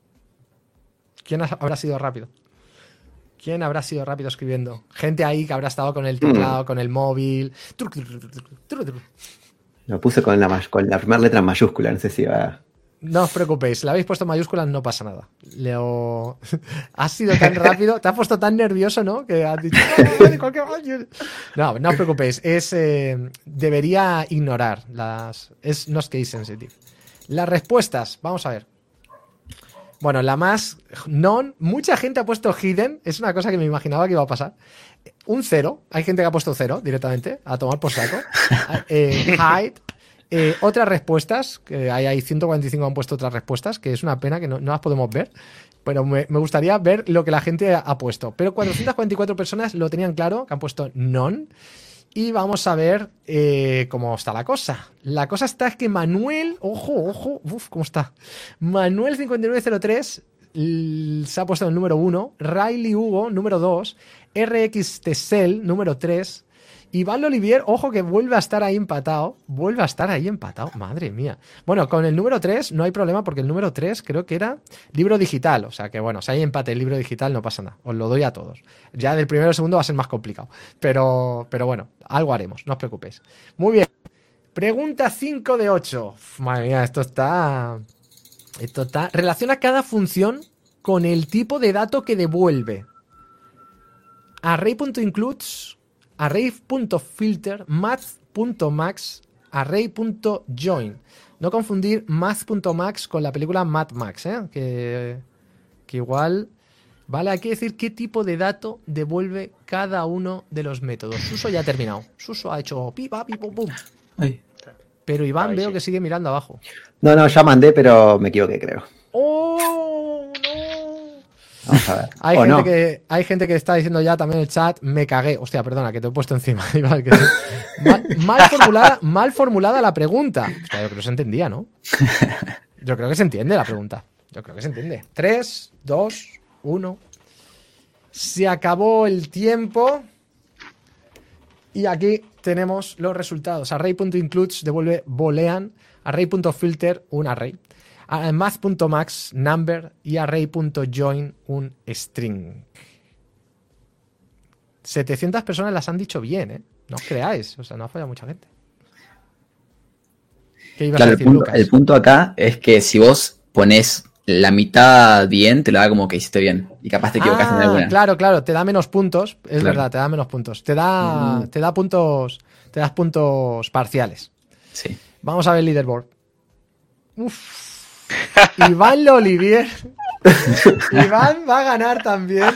¿Quién ha- habrá sido rápido? ¿Quién habrá sido rápido escribiendo? Gente ahí que habrá estado con el teclado, con el móvil. Truc, truc, truc, truc, truc, truc. Lo puse con la, may- con la primera letra en mayúscula, no sé si va. No os preocupéis, si la habéis puesto en mayúsculas no pasa nada. Leo. Has sido tan rápido, te has puesto tan nervioso, ¿no? Que has dicho. "No, vale, cualquier- No, no os preocupéis. Es, eh, debería ignorar las. Es not case sensitive. Las respuestas, vamos a ver. Bueno, la más non, mucha gente ha puesto hidden, es una cosa que me imaginaba que iba a pasar. Un cero, hay gente que ha puesto cero directamente, a tomar por saco. Eh, hide. Eh, otras respuestas, que hay, hay ciento cuarenta y cinco han puesto otras respuestas, que es una pena que no, no las podemos ver, pero me, me gustaría ver lo que la gente ha, ha puesto. Pero cuatrocientas cuarenta y cuatro personas lo tenían claro, que han puesto none. Y vamos a ver eh, cómo está la cosa. La cosa está es que Manuel, ojo, ojo, uf, ¿cómo está? Manuel cincuenta y nueve cero tres l- se ha puesto en el número uno, Riley Hugo, número dos, R X Tesel, número tres, Iván Olivier, ojo que vuelve a estar ahí empatado, vuelve a estar ahí empatado, madre mía. Bueno, con el número tres no hay problema porque el número tres creo que era libro digital, o sea que bueno, si hay empate el libro digital no pasa nada, os lo doy a todos. Ya del primero al segundo va a ser más complicado, pero, pero bueno, algo haremos, no os preocupéis. Muy bien, pregunta cinco de ocho. Uf, madre mía, esto está... Esto está... Relaciona cada función con el tipo de dato que devuelve. Array.includes, array.filter, math.max, array.join. No confundir math.max con la película Mad Max, ¿eh? que, que igual... Vale, hay que decir qué tipo de dato devuelve cada uno de los métodos. Suso ya ha terminado. Suso ha hecho pi, pa, pi, pum, pum. Ay. Pero Iván Ahí veo sí. que sigue mirando abajo. No, no, ya mandé, pero me equivoqué, creo. ¡Oh, no! Vamos a ver. Hay, O gente no. que, hay gente que está diciendo ya también en el chat, me cagué. Hostia, perdona, que te he puesto encima. Iván, que- mal, mal formulada, mal formulada la pregunta. Hostia, yo creo que se entendía, ¿no? Yo creo que se entiende la pregunta. Yo creo que se entiende. tres, dos, uno. Se acabó el tiempo. Y aquí tenemos los resultados. Array.includes devuelve boolean. Array.filter un array. A- Math.max number. Y array.join un string. setecientas personas las han dicho bien, ¿eh? No os creáis. O sea, no ha fallado mucha gente. ¿Qué ibas Claro, a el decir, punto, Lucas? el punto acá es que si vos pones la mitad bien, te lo da como que hiciste bien. Y capaz te equivocaste en Ah, alguna. claro, claro, te da menos puntos. Es Claro. verdad, te da menos puntos. Te da, Mm. te da puntos, te das puntos parciales. Sí. Vamos a ver el leaderboard. Uf. Iván Olivier. Iván va a ganar también.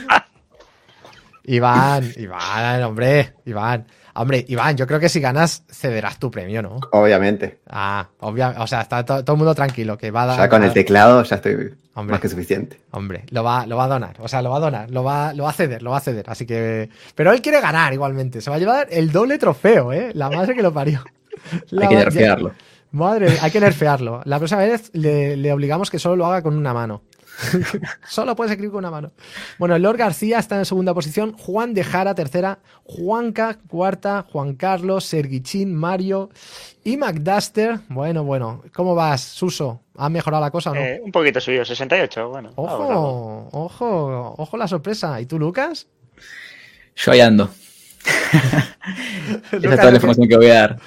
Iván, Iván, hombre, Iván. Hombre, Iván, yo creo que si ganas cederás tu premio, ¿no? Obviamente. Ah, obviamente, o sea, está to- todo el mundo tranquilo, que va a dar. Ya con el teclado ya estoy Hombre. más que suficiente. Hombre, lo va, lo va a donar, o sea, lo va a donar, lo va, lo va a ceder, lo va a ceder, así que... Pero él quiere ganar igualmente, se va a llevar el doble trofeo, ¿eh? La madre que lo parió. La Hay que ma- nerfearlo. Madre, hay que nerfearlo. La próxima vez le, le obligamos que solo lo haga con una mano. Solo puedes escribir con una mano. Bueno, Lord García está en segunda posición, Juan de Jara tercera, Juanca cuarta, Juan Carlos, Serguichín, Mario y McDuster. Bueno, bueno, ¿cómo vas, Suso? ¿Ha mejorado la cosa o no? Eh, un poquito subido, sesenta y ocho. Bueno, vamos, vamos. Ojo, ojo, ojo la sorpresa. ¿Y tú, Lucas? Yo ahí ando. Esa es Lucas, toda la información que voy a dar.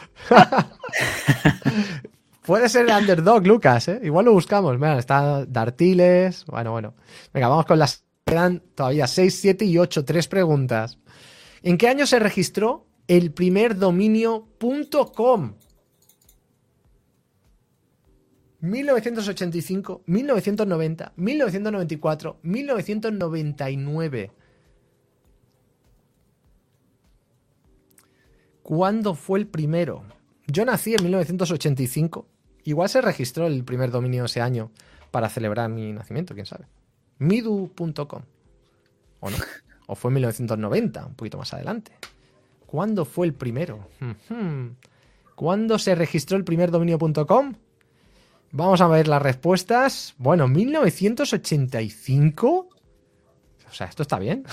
puede ser el underdog, Lucas, ¿eh? Igual lo buscamos. Mira, está Dartiles. Bueno, bueno. Venga, vamos con las... Quedan todavía seis, siete y ocho. Tres preguntas. ¿En qué año se registró el primer dominio .com? mil novecientos ochenta y cinco, mil novecientos noventa, mil novecientos noventa y cuatro, mil novecientos noventa y nueve. ¿Cuándo fue el primero? Yo nací en mil novecientos ochenta y cinco. Igual se registró el primer dominio ese año para celebrar mi nacimiento, quién sabe. midu punto com. ¿O no? ¿O fue en mil novecientos noventa? Un poquito más adelante. ¿Cuándo fue el primero? ¿Cuándo se registró el primer dominio punto com? Vamos a ver las respuestas. Bueno, mil novecientos ochenta y cinco. O sea, esto está bien.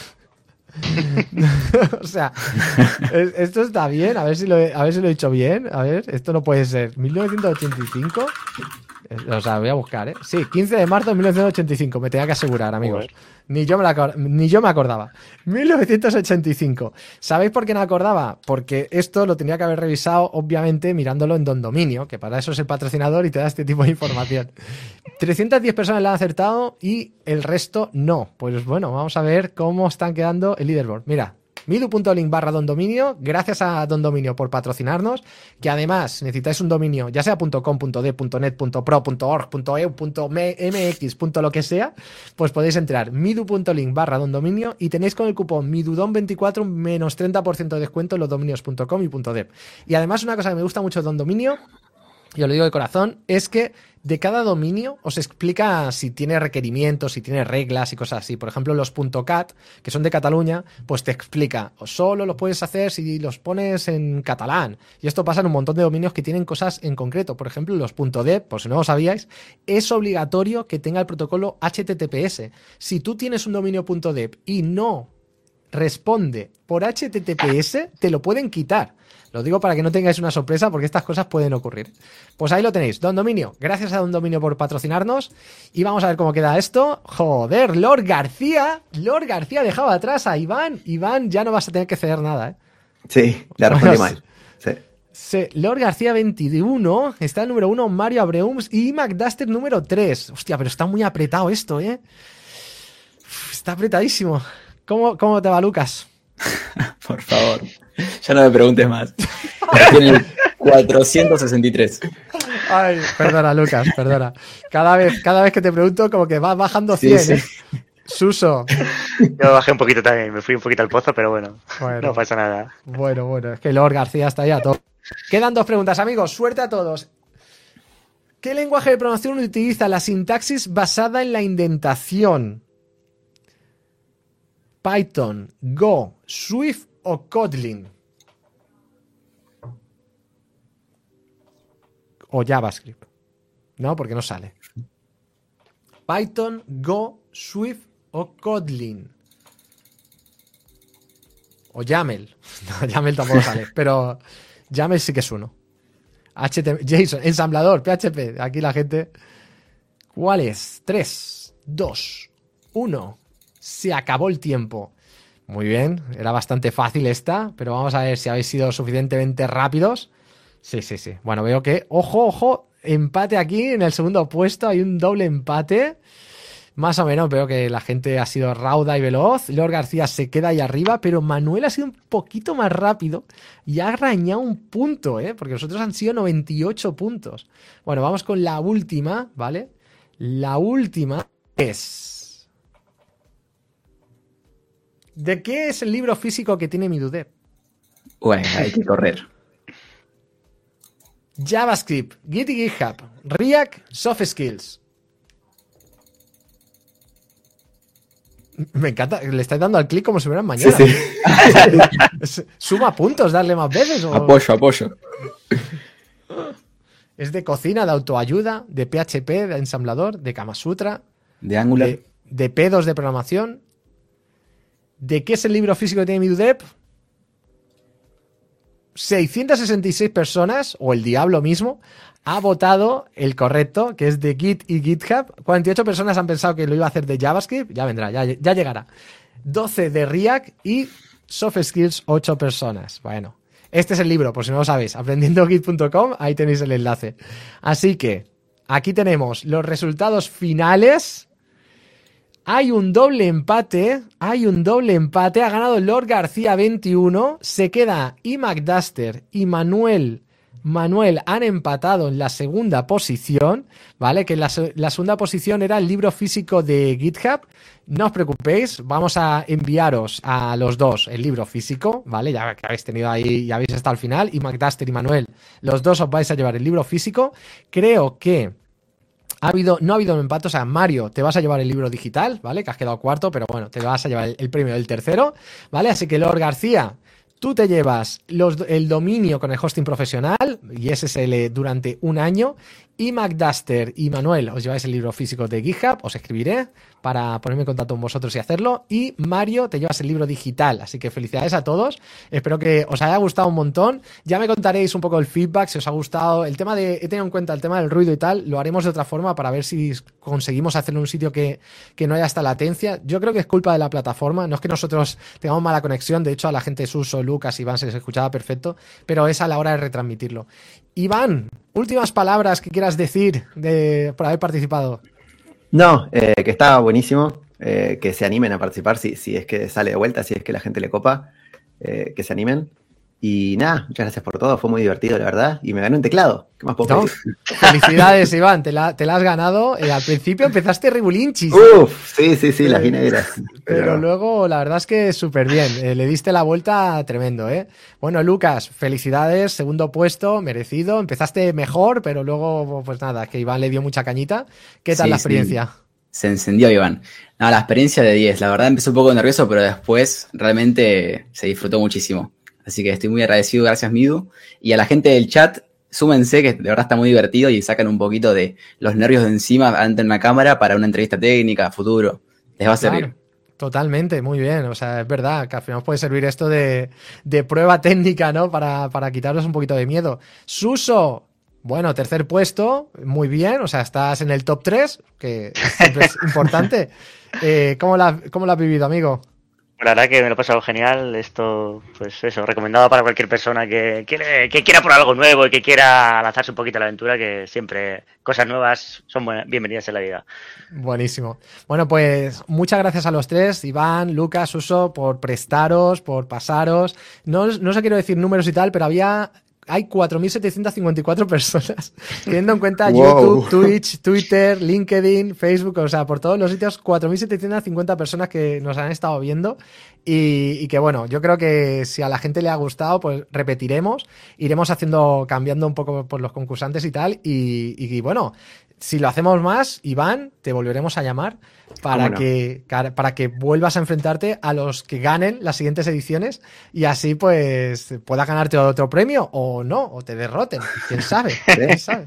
O sea, esto está bien. A ver si lo he, a ver si lo he dicho bien. A ver, esto no puede ser. mil novecientos ochenta y cinco. O sea, voy a buscar, ¿eh? Sí, quince de marzo de mil novecientos ochenta y cinco. Me tenía que asegurar, amigos. Ni yo, me la, ni yo me acordaba. mil novecientos ochenta y cinco. ¿Sabéis por qué no acordaba? Porque esto lo tenía que haber revisado, obviamente, mirándolo en Don Dominio, que para eso es el patrocinador y te da este tipo de información. trescientas diez personas le han acertado y el resto no. Pues bueno, vamos a ver cómo están quedando el leaderboard. Mira. midu.link barra Don Dominio, gracias a Don Dominio por patrocinarnos, que además necesitáis un dominio, ya sea .com, .de, .net, .pro, .org, .eu, .mx, lo que sea, pues podéis entrar midu.link barra Don Dominio y tenéis con el cupón midudon veinticuatro menos treinta por ciento de descuento en los dominios .com y .dev. Y además una cosa que me gusta mucho de Don Dominio, y os lo digo de corazón, es que de cada dominio os explica si tiene requerimientos, si tiene reglas y cosas así. Por ejemplo, los .cat, que son de Cataluña, pues te explica, solo los puedes hacer si los pones en catalán. Y esto pasa en un montón de dominios que tienen cosas en concreto. Por ejemplo, los .dev, por si no lo sabíais, es obligatorio que tenga el protocolo H T T P S. Si tú tienes un dominio .dev y no responde por H T T P S, te lo pueden quitar. Lo digo para que no tengáis una sorpresa porque estas cosas pueden ocurrir. Pues ahí lo tenéis, Don Dominio. Gracias a Don Dominio por patrocinarnos. Y vamos a ver cómo queda esto. Joder, Lord García. Lord García dejaba atrás a Iván. Iván, ya no vas a tener que ceder nada, ¿eh? Sí, la respondí mal. Sí. Sí, Lord García veintiuno. Está el número uno, Mario Abreums. Y McDuster número tres. Hostia, pero está muy apretado esto, ¿eh? Uf, está apretadísimo. ¿Cómo, cómo te va, Lucas? Por favor, ya no me preguntes más. Tiene el cuatrocientos sesenta y tres. Ay, perdona, Lucas, perdona. Cada vez, cada vez que te pregunto, como que vas bajando cien, sí, sí. ¿eh? Suso. Yo bajé un poquito también, me fui un poquito al pozo, pero bueno, bueno no pasa nada. Bueno, bueno, es que Lord García está ya todo. Quedan dos preguntas, amigos, suerte a todos. ¿Qué lenguaje de programación utiliza la sintaxis basada en la indentación? Python, Go, Swift o Kotlin. O JavaScript. No, porque no sale. Python, Go, Swift o Kotlin. O YAML. No, YAML tampoco sale, pero YAML sí que es uno. H T M L, JSON, ensamblador, P H P. Aquí la gente. ¿Cuál es? tres, dos, uno. Se acabó el tiempo. Muy bien, era bastante fácil esta, pero vamos a ver si habéis sido suficientemente rápidos. Sí, sí, sí. Bueno, veo que, ojo, ojo, empate aquí en el segundo puesto, hay un doble empate. Más o menos veo que la gente ha sido rauda y veloz. Lord García se queda ahí arriba, pero Manuel ha sido un poquito más rápido y ha arañado un punto, ¿eh? Porque los otros han sido noventa y ocho puntos. Bueno, vamos con la última, ¿vale? La última es... ¿De qué es el libro físico que tiene MiduDev? Bueno, hay que correr. JavaScript, Git y GitHub, React, Soft Skills. Me encanta, le estáis dando al clic como si fueran mañana. Sí, sí. Suma puntos, darle más veces. ¿O? Apoyo, apoyo. Es de cocina, de autoayuda, de P H P, de ensamblador, de Kama Sutra. De Angular. De, de P dos de programación. ¿De qué es el libro físico que tiene MiduDev? seiscientas sesenta y seis personas, o el diablo mismo, ha votado el correcto, que es de Git y GitHub. cuarenta y ocho personas han pensado que lo iba a hacer de JavaScript. Ya vendrá, ya, ya llegará. doce de React y Soft Skills, ocho personas. Bueno, este es el libro, por si no lo sabéis. aprendiendo git punto com, ahí tenéis el enlace. Así que, aquí tenemos los resultados finales. Hay un doble empate, hay un doble empate, ha ganado Lord García veintiuno, se queda y McDuster y Manuel, Manuel han empatado en la segunda posición, ¿vale? Que la, la segunda posición era el libro físico de GitHub. No os preocupéis, vamos a enviaros a los dos el libro físico, ¿vale? Ya que habéis tenido ahí, ya habéis estado al final, y McDuster y Manuel, los dos os vais a llevar el libro físico. Creo que Ha habido, no ha habido un empate, o sea, Mario, te vas a llevar el libro digital, ¿vale? Que has quedado cuarto, pero bueno, te vas a llevar el, el premio del tercero, ¿vale? Así que Lord García, Tú te llevas los, el dominio con el hosting profesional y S S L durante un año. Y MacDuster y Manuel, os lleváis el libro físico de GitHub, os escribiré para ponerme en contacto con vosotros y hacerlo. Y Mario, te llevas el libro digital. Así que felicidades a todos. Espero que os haya gustado un montón. Ya me contaréis un poco el feedback, si os ha gustado. El tema de, he tenido en cuenta el tema del ruido y tal, lo haremos de otra forma para ver si conseguimos hacerlo en un sitio que, que no haya esta latencia. Yo creo que es culpa de la plataforma. No es que nosotros tengamos mala conexión. De hecho, a la gente Suso, Lucas, Iván se les escuchaba perfecto. Pero es a la hora de retransmitirlo. Iván, últimas palabras que quieras decir de, por haber participado. No, eh, que está buenísimo, eh, que se animen a participar si, si es que sale de vuelta, si es que la gente le copa, eh, que se animen. Y nada, muchas gracias por todo, fue muy divertido, la verdad, y me gané un teclado. ¿Qué más puedo pedir? No, felicidades, Iván, te la, te la has ganado. Eh, al principio empezaste regulinchis. Uf, sí, sí, sí, las vi negras. Pero, pero luego, la verdad es que súper bien, eh, le diste la vuelta tremendo, ¿eh? Bueno, Lucas, felicidades, segundo puesto, merecido. Empezaste mejor, pero luego, pues nada, que Iván le dio mucha cañita. ¿Qué tal Sí, la experiencia? sí. Se encendió, Iván. No, la experiencia de diez. La verdad empecé un poco nervioso, pero después realmente se disfrutó muchísimo. Así que estoy muy agradecido, gracias Midu. Y a la gente del chat, súmense, que de verdad está muy divertido y sacan un poquito de los nervios de encima ante una cámara para una entrevista técnica, futuro. Les va a servir. Claro, totalmente, muy bien. O sea, es verdad que al final puede servir esto de, de prueba técnica, ¿no? Para, para quitaros un poquito de miedo. Suso, bueno, tercer puesto, muy bien. O sea, estás en el top tres, que siempre es importante. Eh, ¿cómo, la, ¿Cómo lo has vivido, amigo? La verdad que me lo he pasado genial. Esto, pues eso, recomendado para cualquier persona que, quiere, que quiera probar algo nuevo y que quiera lanzarse un poquito a la aventura, que siempre cosas nuevas son buenas, bienvenidas en la vida. Buenísimo. Bueno, pues muchas gracias a los tres, Iván, Lucas, Suso, por prestaros, por pasaros. No, no sé quiero decir números y tal, pero había... Hay cuatro mil setecientas cincuenta y cuatro personas, teniendo en cuenta Wow. YouTube, Twitch, Twitter, LinkedIn, Facebook, o sea, por todos los sitios, cuatro mil setecientas cincuenta personas que nos han estado viendo y, y que bueno, yo creo que si a la gente le ha gustado, pues repetiremos, iremos haciendo, cambiando un poco por los concursantes y tal, y, y bueno, si lo hacemos más, Iván, te volveremos a llamar para no? que para que vuelvas a enfrentarte a los que ganen las siguientes ediciones y así pues puedas ganarte otro premio o no, o te derroten, quién sabe, quién sabe.